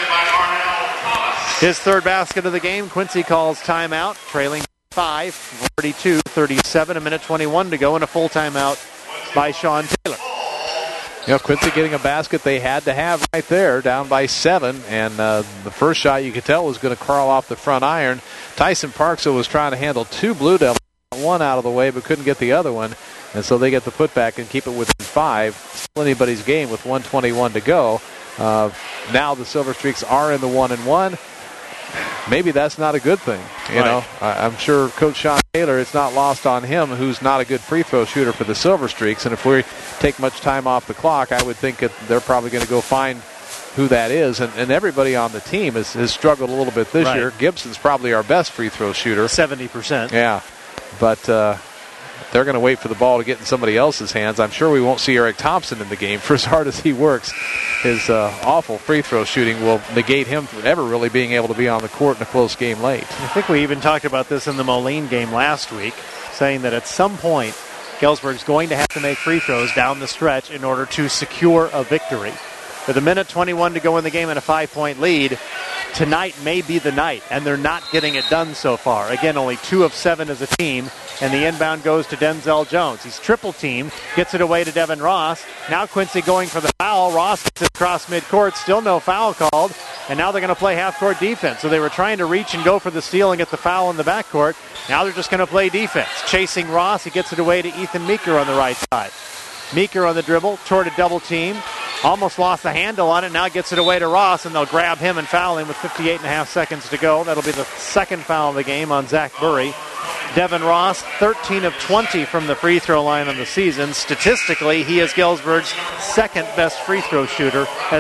His third basket of the game. Quincy calls timeout, trailing 5, 42-37, 1:21 to go, and a full timeout by Sean Taylor. Quincy getting a basket they had to have right there, down by 7, and the first shot you could tell was going to crawl off the front iron. Tyson Parks was trying to handle 2 Blue Devils, one out of the way, but couldn't get the other one, and so they get the putback and keep it within 5. Still anybody's game with 1:21 to go. Now the Silver Streaks are in the 1-and-1. Maybe that's not a good thing. You know, I'm sure Coach Sean Taylor, it's not lost on him, who's not a good free throw shooter for the Silver Streaks. And if we take much time off the clock, I would think that they're probably going to go find who that is. And everybody on the team has struggled a little bit this year. Gibson's probably our best free throw shooter. 70%. Yeah. But they're going to wait for the ball to get in somebody else's hands. I'm sure we won't see Eric Thompson in the game for as hard as he works. His awful free throw shooting will negate him from ever really being able to be on the court in a close game late. I think we even talked about this in the Moline game last week, saying that at some point Galesburg's going to have to make free throws down the stretch in order to secure a victory. With a minute 21 to go in the game and a 5-point lead, tonight may be the night, and they're not getting it done so far. Again, only 2 of 7 as a team, and the inbound goes to Denzel Jones. He's triple teamed, gets it away to Devin Ross. Now Quincy going for the foul. Ross gets it across midcourt, still no foul called, and now they're going to play half-court defense. So they were trying to reach and go for the steal and get the foul in the backcourt. Now they're just going to play defense. Chasing Ross, he gets it away to Ethan Meeker on the right side. Meeker on the dribble, toward a double team. Almost lost the handle on it. Now gets it away to Ross, and they'll grab him and foul him with 58.5 seconds to go. That'll be the second foul of the game on Zach Burry. Devin Ross, 13 of 20 from the free throw line on the season. Statistically, he is Galesburg's second best free throw shooter at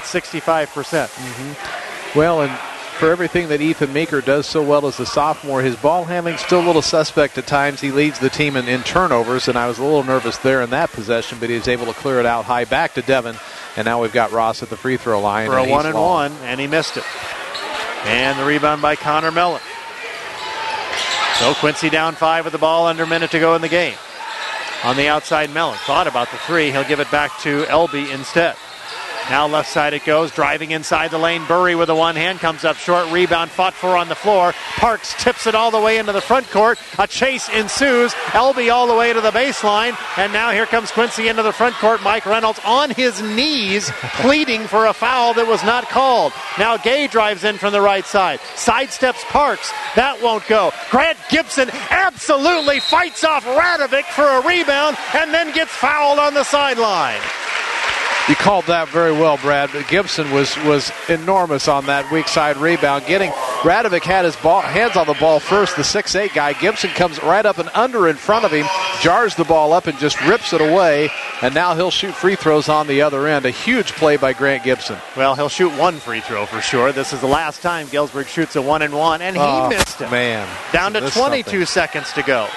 65%. Well, and for everything that Ethan Meeker does so well as a sophomore, his ball handling's still a little suspect at times. He leads the team in turnovers, and I was a little nervous there in that possession, but he was able to clear it out high back to Devin, and now we've got Ross at the free throw line. For a 1-and-1, and he missed it. And the rebound by Connor Mellon. So Quincy down 5 with the ball, under a minute to go in the game. On the outside, Mellon thought about the 3. He'll give it back to Elby instead. Now left side it goes, driving inside the lane. Burry with a one hand, comes up short. Rebound fought for on the floor. Parks tips it all the way into the front court. A chase ensues. Elby all the way to the baseline. And now here comes Quincy into the front court. Mike Reynolds on his knees, pleading for a foul that was not called. Now Gay drives in from the right side. Sidesteps Parks. That won't go. Grant Gibson absolutely fights off Radovic for a rebound and then gets fouled on the sideline. You called that very well, Brad. Gibson was enormous on that weak side rebound. Radovic had his hands on the ball first, the 6'8 guy. Gibson comes right up and under in front of him, jars the ball up and just rips it away, and now he'll shoot free throws on the other end. A huge play by Grant Gibson. Well, he'll shoot one free throw for sure. This is the last time Galesburg shoots a 1-and-1, and he missed it. Man. Down to 22 seconds to go.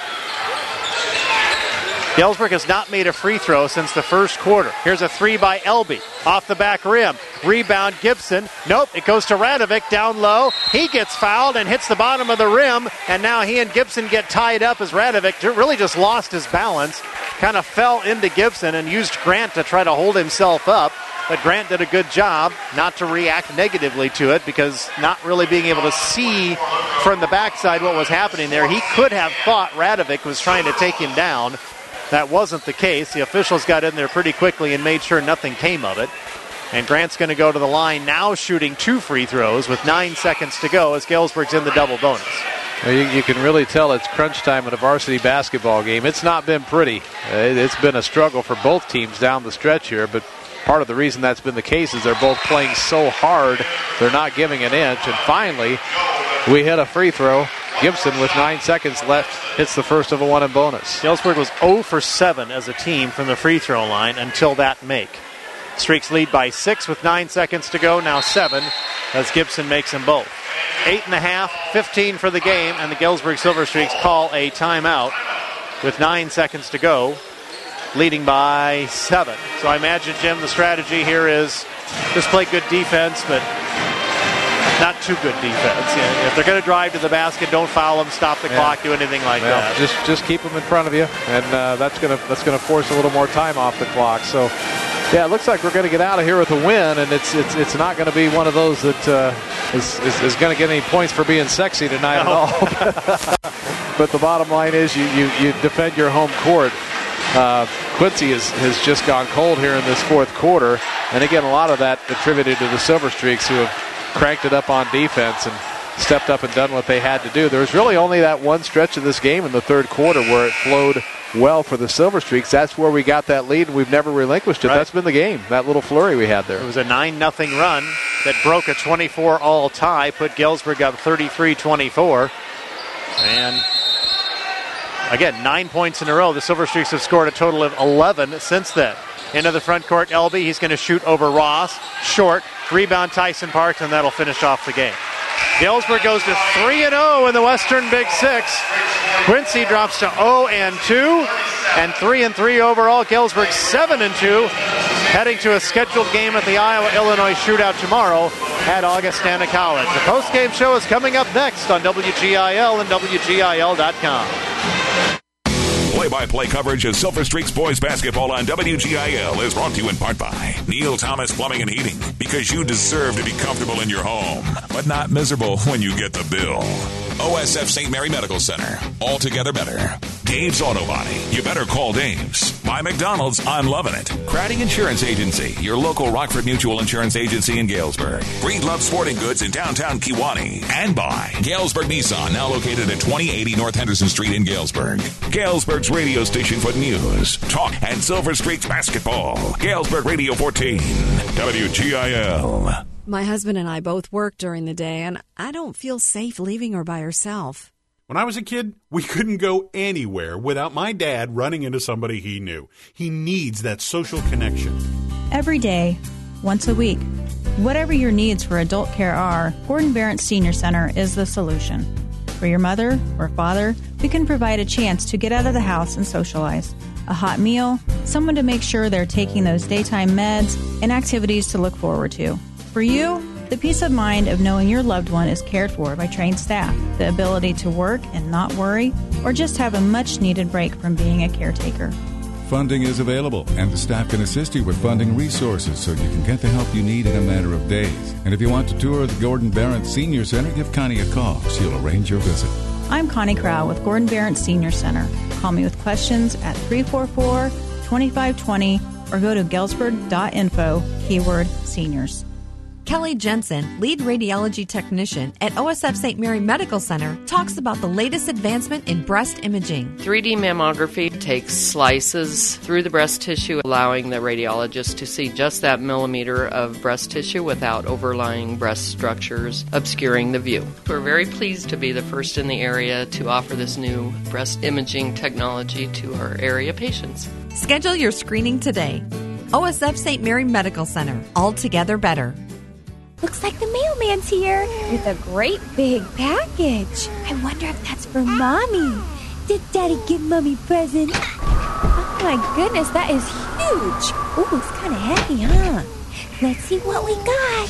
Galesburg has not made a free throw since the first quarter. Here's a 3 by Elby. Off the back rim. Rebound Gibson. Nope, it goes to Radovic down low. He gets fouled and hits the bottom of the rim. And now he and Gibson get tied up as Radovic really just lost his balance. Kind of fell into Gibson and used Grant to try to hold himself up. But Grant did a good job not to react negatively to it because not really being able to see from the backside what was happening there. He could have thought Radovic was trying to take him down. That wasn't the case. The officials got in there pretty quickly and made sure nothing came of it. And Grant's going to go to the line now, shooting 2 free throws with 9 seconds to go as Galesburg's in the double bonus. Well, you can really tell it's crunch time in a varsity basketball game. It's not been pretty. It's been a struggle for both teams down the stretch here, but part of the reason that's been the case is they're both playing so hard, they're not giving an inch. And finally, we hit a free throw. Gibson, with 9 seconds left, hits the first of a 1 and bonus. Galesburg was 0 for 7 as a team from the free throw line until that make. Streaks lead by 6 with 9 seconds to go, now 7 as Gibson makes them both. 8.5, 15 for the game, and the Galesburg Silver Streaks call a timeout with 9 seconds to go, leading by 7. So I imagine, Jim, the strategy here is just play good defense, but not too good defense. Yeah, if they're going to drive to the basket, don't foul them, stop the clock, do anything like that. Just keep them in front of you, and that's going to force a little more time off the clock. So, yeah, it looks like we're going to get out of here with a win, and it's not going to be one of those that is going to get any points for being sexy tonight at all. But the bottom line is you defend your home court. Quincy has just gone cold here in this fourth quarter, and again, a lot of that attributed to the Silver Streaks, who have cranked it up on defense and stepped up and done what they had to do. There was really only that one stretch of this game in the third quarter where it flowed well for the Silver Streaks. That's where we got that lead, and we've never relinquished it. Right. That's been the game, that little flurry we had there. It was a 9-0 run that broke a 24-all tie, put Galesburg up 33-24. And again, 9 points in a row. The Silver Streaks have scored a total of 11 since then. Into the front court, Elby. He's going to shoot over Ross. Short. Rebound Tyson Parks, and that'll finish off the game. Galesburg goes to 3-0 in the Western Big Six. Quincy drops to 0-2. and 3-3 overall. Galesburg 7-2, heading to a scheduled game at the Iowa-Illinois shootout tomorrow at Augustana College. The post-game show is coming up next on WGIL and WGIL.com. Play-by-play coverage of Silver Streaks boys basketball on WGIL is brought to you in part by Neil Thomas Plumbing and Heating, because you deserve to be comfortable in your home, but not miserable when you get the bill. OSF St. Mary Medical Center, altogether better. Dave's Auto Body, you better call Dave's. By McDonald's, I'm loving it. Crading Insurance Agency, your local Rockford Mutual Insurance Agency in Galesburg. Breedlove Sporting Goods in downtown Kewanee. And by Galesburg Nissan, now located at 2080 North Henderson Street in Galesburg. Galesburg's radio station for news, talk, and Silver Streaks basketball. Galesburg Radio 14, WGIL. My husband and I both work during the day, and I don't feel safe leaving her by herself. When I was a kid, we couldn't go anywhere without my dad running into somebody he knew. He needs that social connection. Every day, once a week. Whatever your needs for adult care are, Gordon Barrett Senior Center is the solution. For your mother or father, we can provide a chance to get out of the house and socialize. A hot meal, someone to make sure they're taking those daytime meds, and activities to look forward to. For you, the peace of mind of knowing your loved one is cared for by trained staff, the ability to work and not worry, or just have a much-needed break from being a caretaker. Funding is available, and the staff can assist you with funding resources so you can get the help you need in a matter of days. And if you want to tour the Gordon Barrett Senior Center, give Connie a call. She'll arrange your visit. I'm Connie Crow with Gordon Barrett Senior Center. Call me with questions at 344-2520 or go to galesburg.info, keyword seniors. Kelly Jensen, lead radiology technician at OSF St. Mary Medical Center, talks about the latest advancement in breast imaging. 3D mammography takes slices through the breast tissue, allowing the radiologist to see just that millimeter of breast tissue without overlying breast structures obscuring the view. We're very pleased to be the first in the area to offer this new breast imaging technology to our area patients. Schedule your screening today. OSF St. Mary Medical Center, altogether better. Looks like the mailman's here with a great big package. I wonder if that's for Mommy. Did Daddy give Mommy a present? Oh my goodness, that is huge. Ooh, it's kind of heavy, huh? Let's see what we got.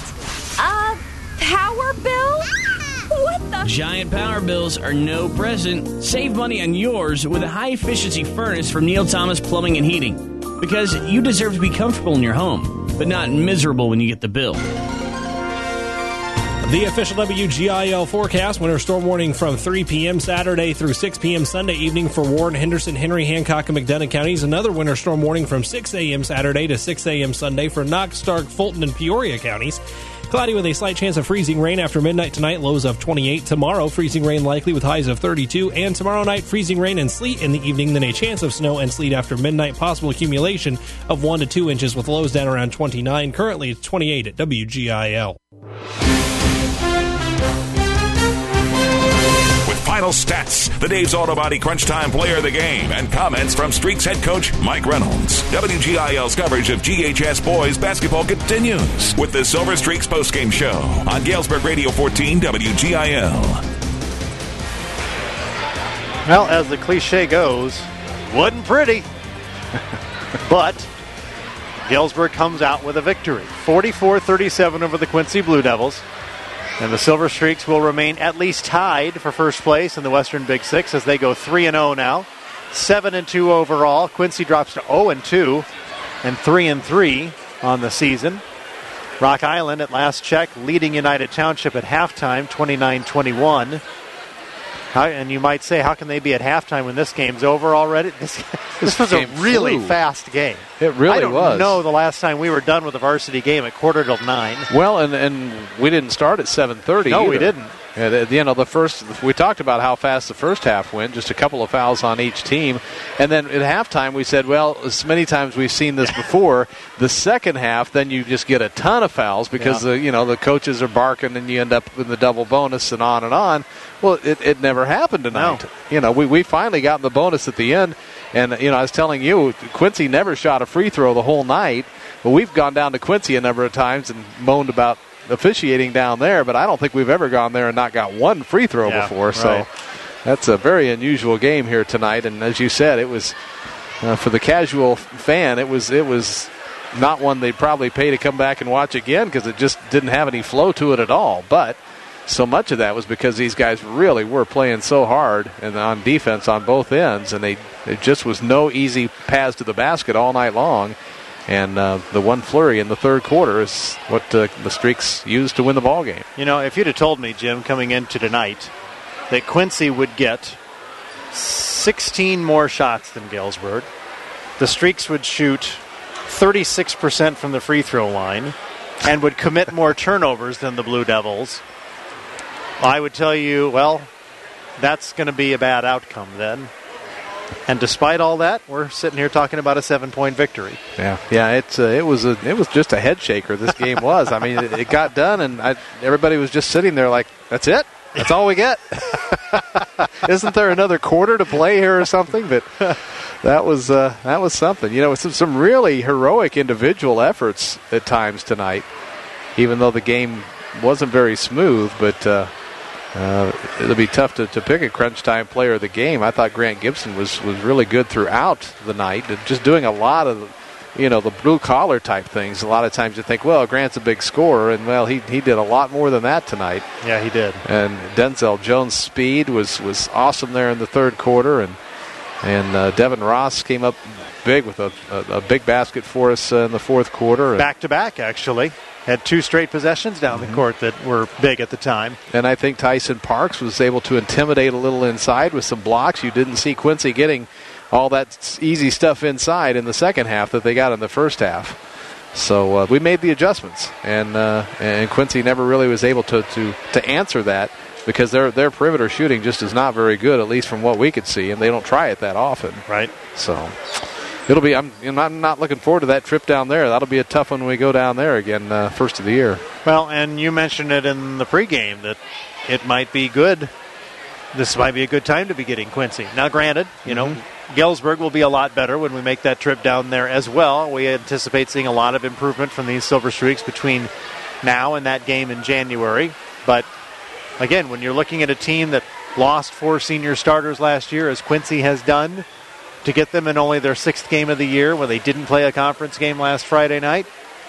Power bill? What the? Giant power bills are no present. Save money on yours with a high-efficiency furnace from Neil Thomas Plumbing and Heating. Because you deserve to be comfortable in your home, but not miserable when you get the bill. The official WGIL forecast, winter storm warning from 3 p.m. Saturday through 6 p.m. Sunday evening for Warren, Henderson, Henry, Hancock, and McDonough counties. Another winter storm warning from 6 a.m. Saturday to 6 a.m. Sunday for Knox, Stark, Fulton, and Peoria counties. Cloudy with a slight chance of freezing rain after midnight tonight, lows of 28. Tomorrow, freezing rain likely with highs of 32. And tomorrow night, freezing rain and sleet in the evening, then a chance of snow and sleet after midnight. Possible accumulation of 1 to 2 inches with lows down around 29. Currently, it's 28 at WGIL. Final stats, the Dave's Auto Body Crunch Time Player of the Game, and comments from Streaks head coach Mike Reynolds. WGIL's coverage of GHS boys basketball continues with the Silver Streaks postgame show on Galesburg Radio 14 WGIL. Well, as the cliche goes, wasn't pretty. But Galesburg comes out with a victory. 44-37 over the Quincy Blue Devils. And the Silver Streaks will remain at least tied for first place in the Western Big Six as they go 3-0 now. 7-2 overall. Quincy drops to 0-2 and 3-3 on the season. Rock Island at last check leading United Township at halftime, 29-21. And you might say, how can they be at halftime when this game's over already? This was a really fast game. It really was. I don't know the last time we were done with a varsity game at 8:45. Well, and we didn't start at 7:30 No, either. we didn't. At the end of the first, we talked about how fast the first half went, just a couple of fouls on each team. And then at halftime, we said, well, as many times we've seen this before, the second half, then you just get a ton of fouls because the coaches are barking and you end up with the double bonus and on and on. Well, it never happened tonight. No. We finally got in the bonus at the end. And, I was telling you, Quincy never shot a free throw the whole night. But we've gone down to Quincy a number of times and moaned about officiating down there, but I don't think we've ever gone there and not got one free throw before. So that's a very unusual game here tonight. And as you said, it was for the casual fan, it was not one they'd probably pay to come back and watch again because it just didn't have any flow to it at all. But so much of that was because these guys really were playing so hard and on defense on both ends, and it just was no easy paths to the basket all night long. And the one flurry in the third quarter is what the Streaks used to win the ball game. You know, if you'd have told me, Jim, coming into tonight, that Quincy would get 16 more shots than Galesburg, the Streaks would shoot 36% from the free throw line, and would commit more turnovers than the Blue Devils, I would tell you, well, that's going to be a bad outcome then. And despite all that, we're sitting here talking about a 7-point victory. Yeah. It was just a head shaker. This game was. I mean, it got done, and everybody was just sitting there like, "That's it. That's all we get." Isn't there another quarter to play here or something? But that was something. You know, some really heroic individual efforts at times tonight, even though the game wasn't very smooth. But it'll be tough to pick a crunch time player of the game. I thought Grant Gibson was really good throughout the night, just doing a lot of, the blue collar type things. A lot of times you think, well, Grant's a big scorer, and well, he did a lot more than that tonight. Yeah, he did. And Denzel Jones' speed was awesome there in the third quarter, and Devin Ross came up big with a big basket for us in the fourth quarter. Back to back, actually. Had 2 straight possessions down the court that were big at the time. And I think Tyson Parks was able to intimidate a little inside with some blocks. You didn't see Quincy getting all that easy stuff inside in the second half that they got in the first half. So we made the adjustments, and Quincy never really was able to answer that because their perimeter shooting just is not very good, at least from what we could see, and they don't try it that often. Right. So it'll be. I'm not looking forward to that trip down there. That'll be a tough one when we go down there again, first of the year. Well, and you mentioned it in the pregame that it might be good. This might be a good time to be getting Quincy. Now, granted, Galesburg will be a lot better when we make that trip down there as well. We anticipate seeing a lot of improvement from these Silver Streaks between now and that game in January. But again, when you're looking at a team that lost 4 senior starters last year, as Quincy has done, to get them in only their 6th game of the year when they didn't play a conference game last Friday night,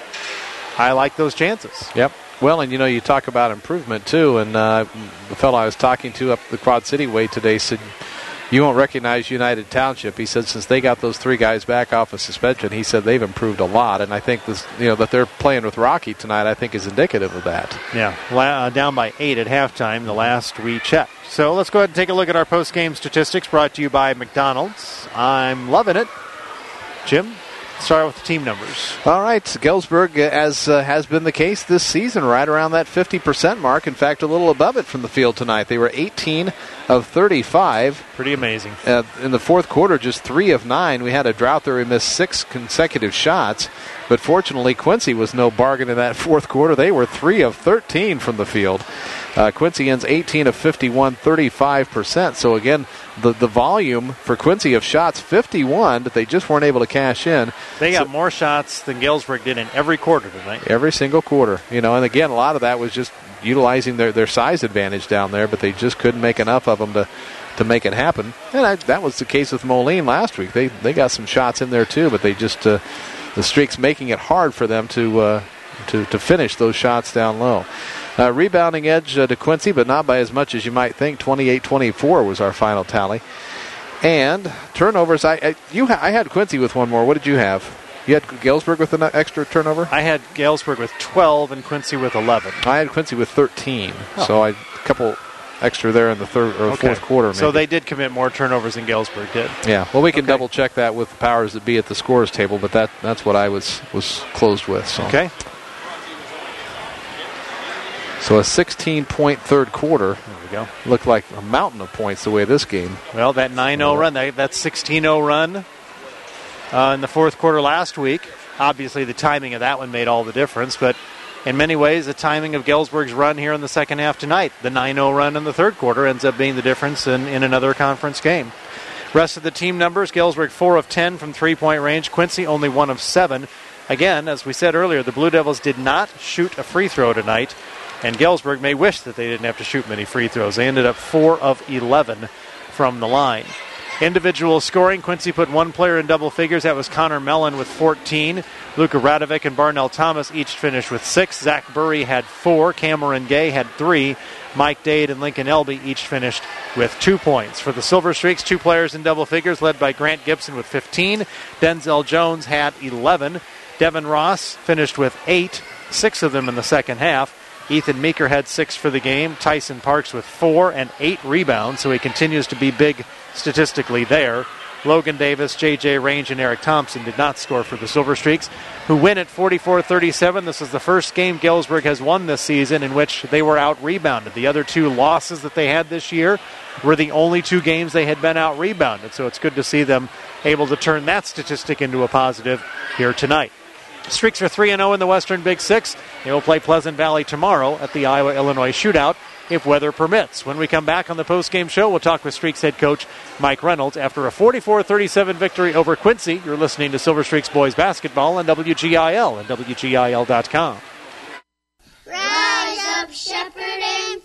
I like those chances. Yep. Well, and you talk about improvement too, and the fellow I was talking to up the Quad City way today said, "You won't recognize United Township." He said since they got those 3 guys back off of suspension, he said they've improved a lot, and I think this, that they're playing with Rocky tonight, I think is indicative of that. Yeah, down by 8 at halftime, the last we checked. So let's go ahead and take a look at our post-game statistics brought to you by McDonald's. I'm loving it. Jim, start with the team numbers. All right, Galesburg, as has been the case this season, right around that 50% mark. In fact, a little above it from the field tonight. They were 18 of 35. Pretty amazing. In the fourth quarter, just 3 of 9. We had a drought there. We missed 6 consecutive shots. But fortunately, Quincy was no bargain in that fourth quarter. They were 3 of 13 from the field. Quincy ends 18 of 51, 35%. So again, the volume for Quincy of shots, 51, but they just weren't able to cash in. They got more shots than Galesburg did in every quarter tonight. Every single quarter. And again, a lot of that was just utilizing their size advantage down there, but they just couldn't make enough of them to make it happen. And that was the case with Moline last week. They got some shots in there too, but they just the Streaks making it hard for them to finish those shots down low. Rebounding edge to Quincy, but not by as much as you might think. 28-24 was our final tally. And turnovers, I had Quincy with one more. What did you have? You had Galesburg with an extra turnover? I had Galesburg with 12 and Quincy with 11. I had Quincy with 13. So a couple extra there in the third or fourth quarter. Maybe. So they did commit more turnovers than Galesburg did. Yeah. Well, we can double check that with the powers that be at the scores table, but that's what I was closed with. So. Okay. So a 16-point third quarter. There we go. Looked like a mountain of points the way this game. Well, that 9-0 run, that 16-0 run in the fourth quarter last week. Obviously, the timing of that one made all the difference, but in many ways, the timing of Galesburg's run here in the second half tonight, the 9-0 run in the third quarter, ends up being the difference in another conference game. Rest of the team numbers, Galesburg 4 of 10 from three-point range, Quincy only 1 of 7. Again, as we said earlier, the Blue Devils did not shoot a free throw tonight, and Galesburg may wish that they didn't have to shoot many free throws. They ended up 4 of 11 from the line. Individual scoring, Quincy put one player in double figures. That was Connor Mellon with 14. Luka Radovic and Barnell Thomas each finished with 6. Zach Burry had 4. Cameron Gay had 3. Mike Dade and Lincoln Elby each finished with 2 points. For the Silver Streaks, 2 players in double figures, led by Grant Gibson with 15. Denzel Jones had 11. Devin Ross finished with 8, 6 of them in the second half. Ethan Meeker had 6 for the game. Tyson Parks with 4 and 8 rebounds, so he continues to be big statistically there. Logan Davis, J.J. Range, and Eric Thompson did not score for the Silver Streaks, who win at 44-37. This is the first game Galesburg has won this season in which they were out-rebounded. The other 2 losses that they had this year were the only 2 games they had been out-rebounded, so it's good to see them able to turn that statistic into a positive here tonight. Streaks are 3-0 in the Western Big Six. They will play Pleasant Valley tomorrow at the Iowa-Illinois shootout if weather permits. When we come back on the postgame show, we'll talk with Streaks head coach Mike Reynolds after a 44-37 victory over Quincy. You're listening to Silver Streaks boys basketball on WGIL and WGIL.com. Rise up, shepherd, and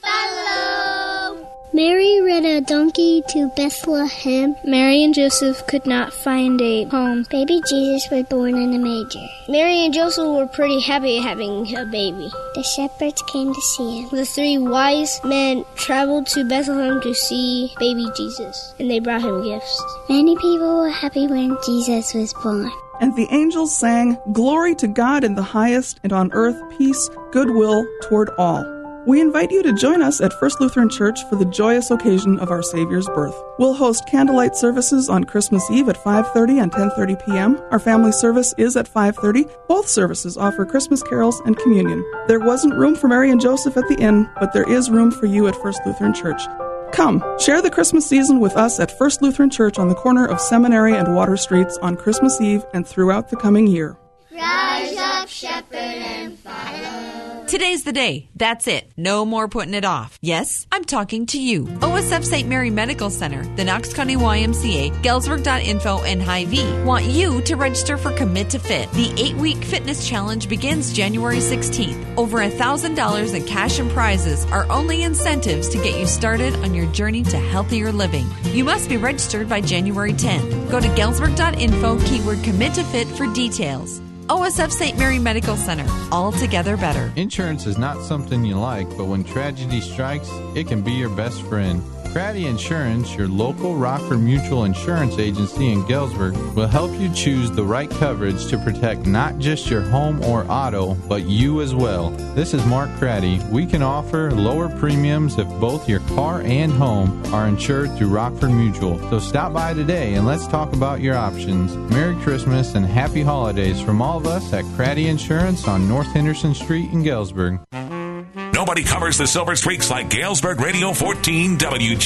follow. Mary rode a donkey to Bethlehem. Mary and Joseph could not find a home. Baby Jesus was born in a manger. Mary and Joseph were pretty happy having a baby. The shepherds came to see him. The 3 wise men traveled to Bethlehem to see baby Jesus, and they brought him gifts. Many people were happy when Jesus was born. And the angels sang, "Glory to God in the highest, and on earth peace, goodwill toward all." We invite you to join us at First Lutheran Church for the joyous occasion of our Savior's birth. We'll host candlelight services on Christmas Eve at 5:30 and 10:30 p.m. Our family service is at 5:30. Both services offer Christmas carols and communion. There wasn't room for Mary and Joseph at the inn, but there is room for you at First Lutheran Church. Come, share the Christmas season with us at First Lutheran Church on the corner of Seminary and Water Streets on Christmas Eve and throughout the coming year. Rise up, shepherd, and follow. Today's the day. That's it. No more putting it off. Yes, I'm talking to you. OSF St. Mary Medical Center, the Knox County YMCA, Galesburg.info, and Hy-Vee want you to register for Commit to Fit. The 8-week fitness challenge begins January 16th. Over $1,000 in cash and prizes are only incentives to get you started on your journey to healthier living. You must be registered by January 10th. Go to Galesburg.info, keyword Commit to Fit for details. OSF St. Mary Medical Center. All together better. Insurance is not something you like, but when tragedy strikes, it can be your best friend. Craddy Insurance, your local Rockford Mutual Insurance agency in Galesburg, will help you choose the right coverage to protect not just your home or auto, but you as well. This is Mark Craddy. We can offer lower premiums if both your car and home are insured through Rockford Mutual. So stop by today and let's talk about your options. Merry Christmas and Happy Holidays from all of us at Craddy Insurance on North Henderson Street in Galesburg. Nobody covers the Silver Streaks like Galesburg Radio 14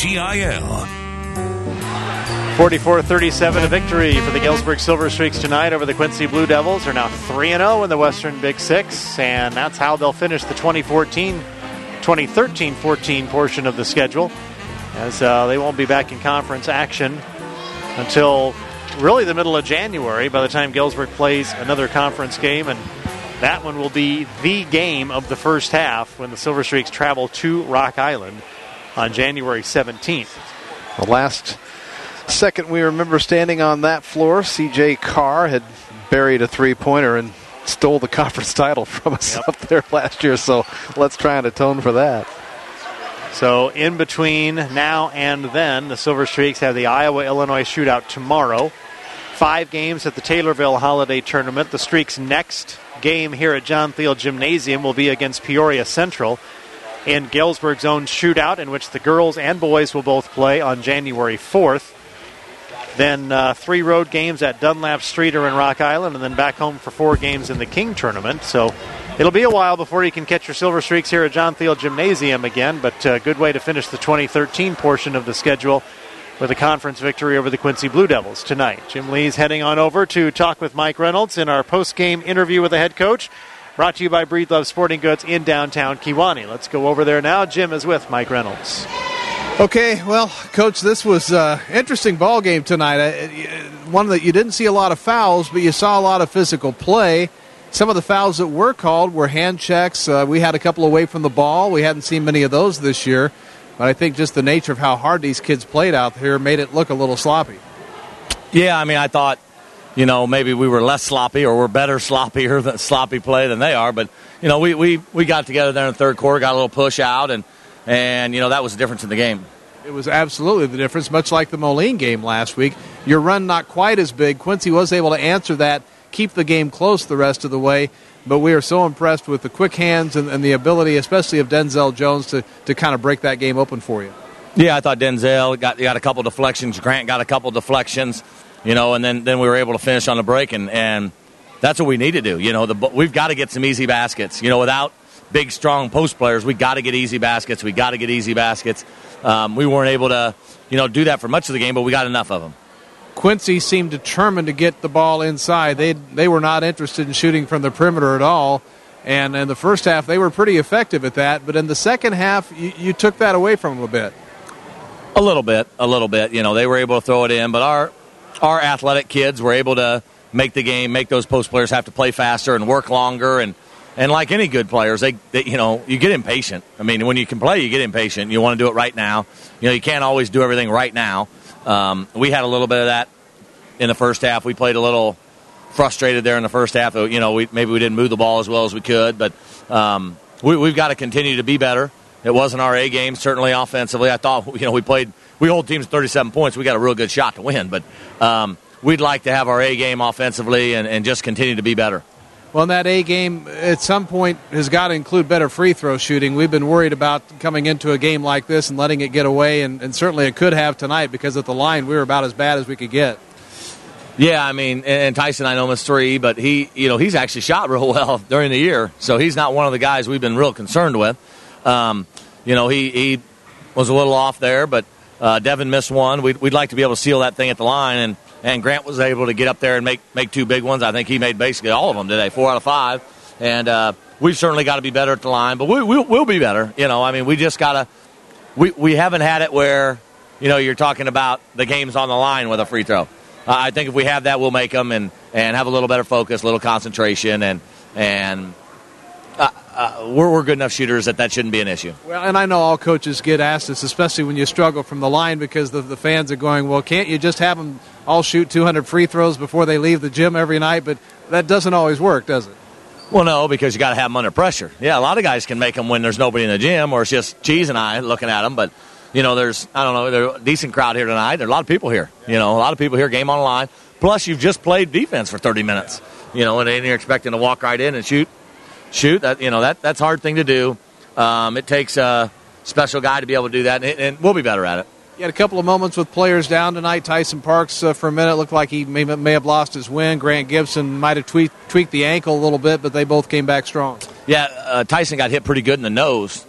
WGIL. 44-37, a victory for the Galesburg Silver Streaks tonight over the Quincy Blue Devils. They're now 3-0 in the Western Big Six, and that's how they'll finish the 2013-14 portion of the schedule, as they won't be back in conference action until really the middle of January, by the time Galesburg plays another conference game, and that one will be the game of the first half when the Silver Streaks travel to Rock Island on January 17th. The last second we remember standing on that floor, C.J. Carr had buried a three-pointer and stole the conference title from us up there last year, so let's try and atone for that. So in between now and then, the Silver Streaks have the Iowa-Illinois shootout tomorrow. 5 games at the Taylorville Holiday Tournament. The Streaks' next game here at John Thiel Gymnasium will be against Peoria Central in Galesburg's own shootout, in which the girls and boys will both play on January 4th. Then 3 road games at Dunlap Streeter in Rock Island, and then back home for 4 games in the King Tournament. So it'll be a while before you can catch your Silver Streaks here at John Thiel Gymnasium again, but a good way to finish the 2013 portion of the schedule with a conference victory over the Quincy Blue Devils tonight. Jim Lee's heading on over to talk with Mike Reynolds in our post-game interview with the head coach, brought to you by Breedlove Sporting Goods in downtown Kewanee. Let's go over there now. Jim is with Mike Reynolds. Okay, well, Coach, this was an interesting ball game tonight. One that you didn't see a lot of fouls, but you saw a lot of physical play. Some of the fouls that were called were hand checks. We had a couple away from the ball. We hadn't seen many of those this year. but I think just the nature of how hard these kids played out here made it look a little sloppy. Yeah, I mean, I thought, maybe we were less sloppy or we're better sloppy play than they are. But, we got together there in the third quarter, got a little push out, and that was the difference in the game. It was absolutely the difference, much like the Moline game last week. Your run not quite as big. Quincy was able to answer that, keep the game close the rest of the way. But we are so impressed with the quick hands and the ability, especially of Denzel Jones, to kind of break that game open for you. Yeah, I thought Denzel got a couple deflections. Grant got a couple deflections, and then we were able to finish on the break, and that's what we need to do. We've got to get some easy baskets. Without big, strong post players, we got to get easy baskets. We We weren't able to, do that for much of the game, but we got enough of them. Quincy seemed determined to get the ball inside. They were not interested in shooting from the perimeter at all. And in the first half, they were pretty effective at that. But in the second half, you took that away from them a bit. A little bit. They were able to throw it in. But our athletic kids were able to make the game, make those post players have to play faster and work longer. And like any good players, they you get impatient. I mean, when you can play, you get impatient. You want to do it right now. You can't always do everything right now. We had a little bit of that in the first half. We played a little frustrated there in the first half. Maybe we didn't move the ball as well as we could, but we've got to continue to be better. It wasn't our A game, certainly offensively. I thought we hold teams 37 points. We got a real good shot to win, but we'd like to have our A game offensively and just continue to be better. Well, that A game at some point has got to include better free throw shooting. We've been worried about coming into a game like this and letting it get away, and certainly it could have tonight because at the line we were about as bad as we could get. Yeah, I mean, and Tyson, I know, missed 3, but he's actually shot real well during the year, so he's not one of the guys we've been real concerned with. He was a little off there, but Devin missed 1. We'd like to be able to seal that thing at the line, and Grant was able to get up there and make 2 big ones. I think he made basically all of them today, 4 out of 5. And we've certainly got to be better at the line, but we'll be better. We just got to we haven't had it where, you're talking about the game's on the line with a free throw. I think if we have that, we'll make them and have a little better focus, a little concentration, and we're good enough shooters that shouldn't be an issue. Well, and I know all coaches get asked this, especially when you struggle from the line, because the fans are going, well, can't you just have them all shoot 200 free throws before they leave the gym every night? But that doesn't always work, does it? Well, no, because you got to have them under pressure. Yeah, a lot of guys can make them when there's nobody in the gym, or it's just Cheese and I looking at them, but there's a decent crowd here tonight. There are a lot of people here. A lot of people here, game on the line. Plus, you've just played defense for 30 minutes. And then you're expecting to walk right in and shoot. That's a hard thing to do. It takes a special guy to be able to do that, and we'll be better at it. You had a couple of moments with players down tonight. Tyson Parks, for a minute, looked like he may have lost his wind. Grant Gibson might have tweaked the ankle a little bit, but they both came back strong. Yeah, Tyson got hit pretty good in the nose.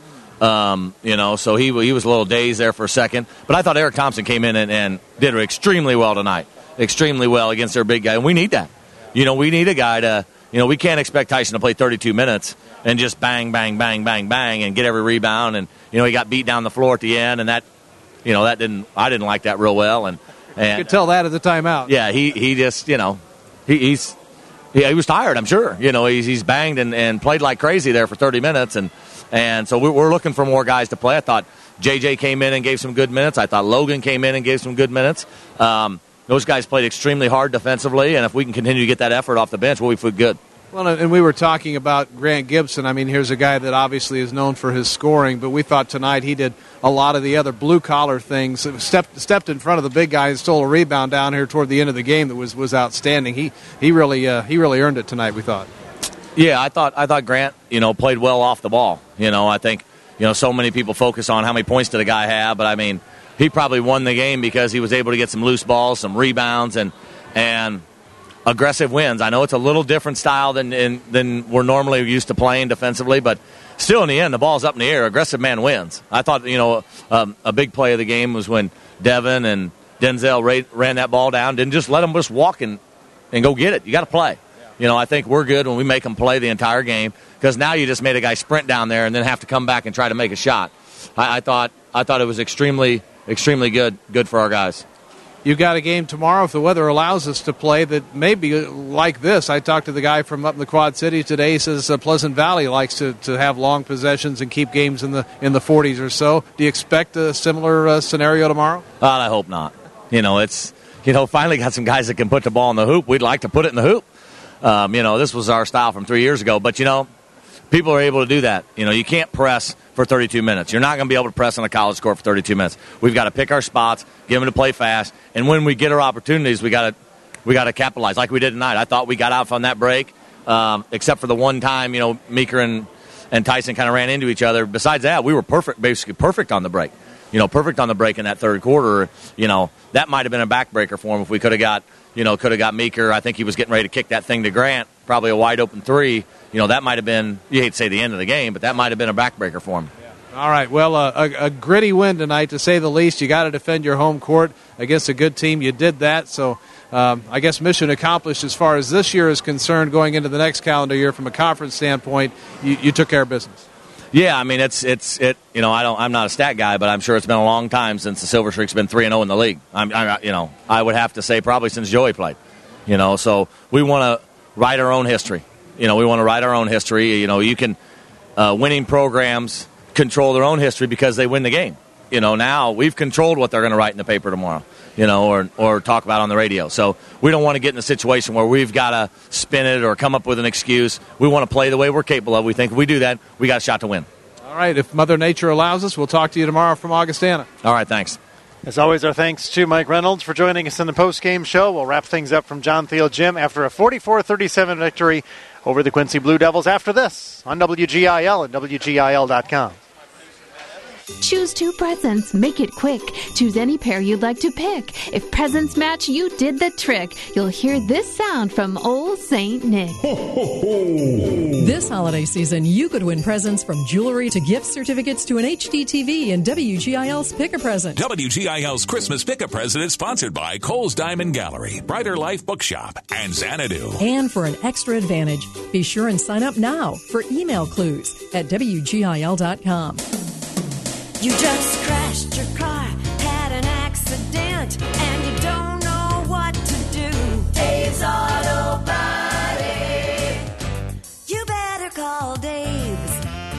So he was a little dazed there for a second. But I thought Eric Thompson came in and did extremely well tonight. Extremely well against their big guy. And we need that. We need a guy to, we can't expect Tyson to play 32 minutes and just bang, bang, bang, bang, bang and get every rebound. And, he got beat down the floor at the end. And that, I didn't like that real well. And you could tell that at the timeout. Yeah, he just, he was tired, I'm sure. He's banged and played like crazy there for 30 minutes. And so we're looking for more guys to play. I thought J.J. came in and gave some good minutes. I thought Logan came in and gave some good minutes. Those guys played extremely hard defensively, and if we can continue to get that effort off the bench, we'll be good. Well, and we were talking about Grant Gibson. I mean, here's a guy that obviously is known for his scoring, but we thought tonight he did a lot of the other blue-collar things. Stepped in front of the big guy and stole a rebound down here toward the end of the game that was outstanding. He really earned it tonight, we thought. Yeah, I thought Grant, played well off the ball. I think, so many people focus on how many points did a guy have, but I mean, he probably won the game because he was able to get some loose balls, some rebounds, and aggressive wins. I know it's a little different style than we're normally used to playing defensively, but still in the end, the ball's up in the air. Aggressive man wins. I thought, a big play of the game was when Devin and Denzel ran that ball down, didn't just let them just walk and go get it. You got to play. I think we're good when we make them play the entire game, because now you just made a guy sprint down there and then have to come back and try to make a shot. I thought it was extremely good for our guys. you've got a game tomorrow, if the weather allows us to play, that may be like this. I talked to the guy from up in the Quad Cities today. He says Pleasant Valley likes to have long possessions and keep games in the 40s or so. Do you expect a similar scenario tomorrow? I hope not. It's finally got some guys that can put the ball in the hoop. We'd like to put it in the hoop. This was our style from 3 years ago. But, people are able to do that. You can't press for 32 minutes. You're not going to be able to press on a college court for 32 minutes. We've got to pick our spots, get them to play fast, and when we get our opportunities, we got to capitalize like we did tonight. I thought we got out on that break, except for the one time, Meeker and Tyson kind of ran into each other. Besides that, we were basically perfect on the break. Perfect on the break in that third quarter. That might have been a backbreaker for him if we could have got Meeker. I think he was getting ready to kick that thing to Grant, probably a wide open three. That might have been, you hate to say the end of the game, but that might have been a backbreaker for him. All right, well, a gritty win tonight, to say the least. You got to defend your home court against a good team. You did that, so I guess mission accomplished as far as this year is concerned. Going into the next calendar year from a conference standpoint, you took care of business. Yeah, I mean, I'm not a stat guy, but I'm sure it's been a long time since the Silver Streak's been 3-0 in the league. I would have to say probably since Joey played. So we want to write our own history. We want to write our own history. You can winning programs control their own history because they win the game. Now we've controlled what they're going to write in the paper tomorrow. Or talk about on the radio. So we don't want to get in a situation where we've got to spin it or come up with an excuse. We want to play the way we're capable of. We think if we do that, we got a shot to win. All right. If Mother Nature allows us, we'll talk to you tomorrow from Augustana. All right. Thanks. As always, our thanks to Mike Reynolds for joining us in the postgame show. We'll wrap things up from John Thiel Gym after a 44-37 victory over the Quincy Blue Devils after this on WGIL and WGIL.com. Choose 2 presents. Make it quick. Choose any pair you'd like to pick. If presents match, you did the trick. You'll hear this sound from Old St. Nick. Ho, ho, ho. This holiday season, you could win presents from jewelry to gift certificates to an HD TV and WGIL's Pick a Present. WGIL's Christmas Pick a Present is sponsored by Kohl's Diamond Gallery, Brighter Life Bookshop, and Xanadu. And for an extra advantage, be sure and sign up now for email clues at WGIL.com. You just crashed your car, had an accident, and you don't know what to do. Dave's Auto Body. You better call Dave's.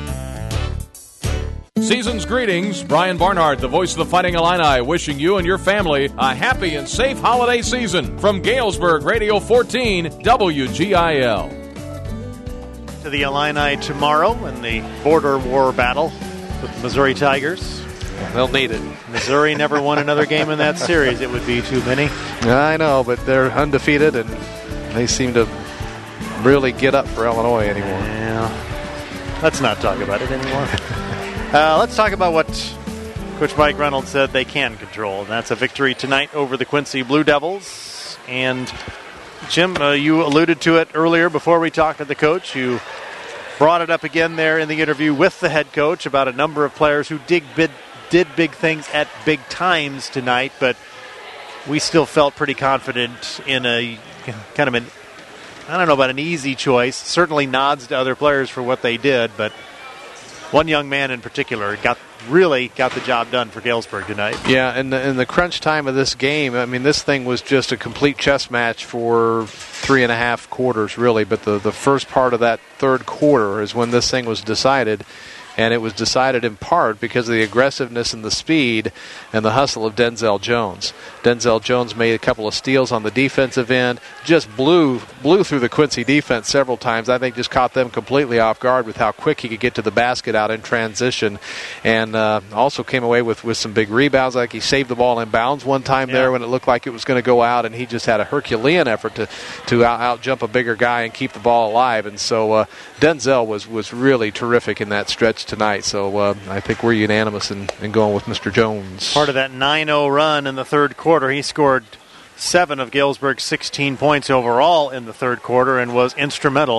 Season's greetings. Brian Barnhart, the voice of the Fighting Illini, wishing you and your family a happy and safe holiday season from Galesburg Radio 14 WGIL. To the Illini tomorrow in the border war battle with the Missouri Tigers. They'll need it. Missouri never won another game in that series. It would be too many. I know, but they're undefeated, and they seem to really get up for Illinois anymore. Yeah. Let's not talk about it anymore. Let's talk about what Coach Mike Reynolds said they can control, and that's a victory tonight over the Quincy Blue Devils. And, Jim, you alluded to it earlier before we talked to the coach. You brought it up again there in the interview with the head coach about a number of players who did big things at big times tonight, but we still felt pretty confident in a kind of I don't know about an easy choice. Certainly nods to other players for what they did, but one young man in particular really got the job done for Galesburg tonight. Yeah, in the crunch time of this game, I mean, this thing was just a complete chess match for 3.5 quarters, really. But the first part of that third quarter is when this thing was decided. And it was decided in part because of the aggressiveness and the speed and the hustle of Denzel Jones. Denzel Jones made a couple of steals on the defensive end, just blew through the Quincy defense several times. I think just caught them completely off guard with how quick he could get to the basket out in transition. And also came away with some big rebounds. Like he saved the ball in bounds one time there when it looked like it was going to go out, and he just had a Herculean effort to out-jump a bigger guy and keep the ball alive. And so Denzel was really terrific in that stretch tonight, so I think we're unanimous in going with Mr. Jones. Part of that 9-0 run in the third quarter, he scored 7 of Galesburg's 16 points overall in the third quarter and was instrumental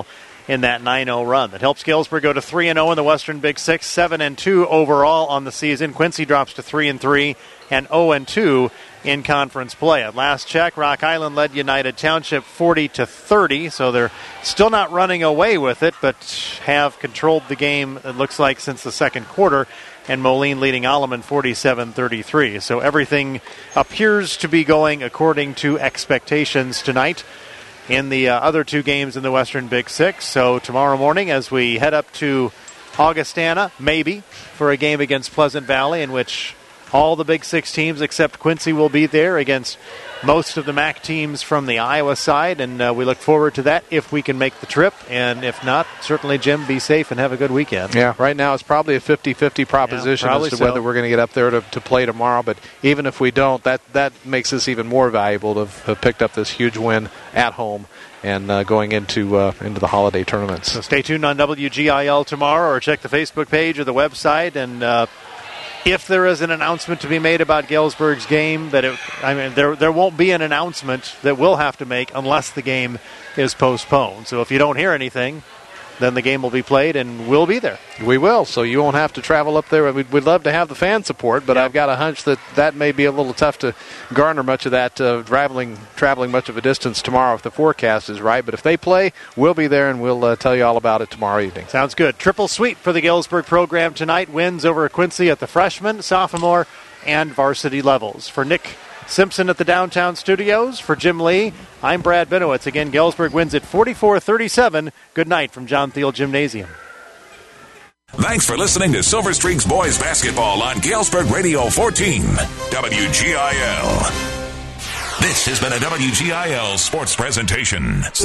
in that 9-0 run. That helps Galesburg go to 3-0 in the Western Big Six, 7-2 overall on the season. Quincy drops to 3-3 and 0-2 in conference play. At last check, Rock Island led United Township 40-30, so they're still not running away with it, but have controlled the game, it looks like, since the second quarter, and Moline leading Alleman 47-33. So everything appears to be going according to expectations tonight in the other two games in the Western Big Six. So tomorrow morning, as we head up to Augustana, maybe, for a game against Pleasant Valley, in which all the Big Six teams except Quincy will be there against most of the MAC teams from the Iowa side, and we look forward to that if we can make the trip. And if not, certainly, Jim, be safe and have a good weekend. Yeah, right now it's probably a 50-50 proposition as to whether we're going to get up there to play tomorrow. But even if we don't, that makes us even more valuable to have picked up this huge win at home and going into the holiday tournaments. So stay tuned on WGIL tomorrow, or check the Facebook page or the website, and if there is an announcement to be made about Galesburg's game, there won't be an announcement that we'll have to make unless the game is postponed. So if you don't hear anything, then the game will be played and we'll be there. We will, so you won't have to travel up there. We'd love to have the fan support, but I've got a hunch that may be a little tough to garner much of that traveling much of a distance tomorrow if the forecast is right. But if they play, we'll be there, and we'll tell you all about it tomorrow evening. Sounds good. Triple sweep for the Galesburg program tonight. Wins over Quincy at the freshman, sophomore, and varsity levels. For Nick Simpson at the downtown studios, for Jim Lee, I'm Brad Benowitz. Again, Galesburg wins at 44-37. Good night from John Thiel Gymnasium. Thanks for listening to Silver Streaks Boys Basketball on Galesburg Radio 14, WGIL. This has been a WGIL sports presentation.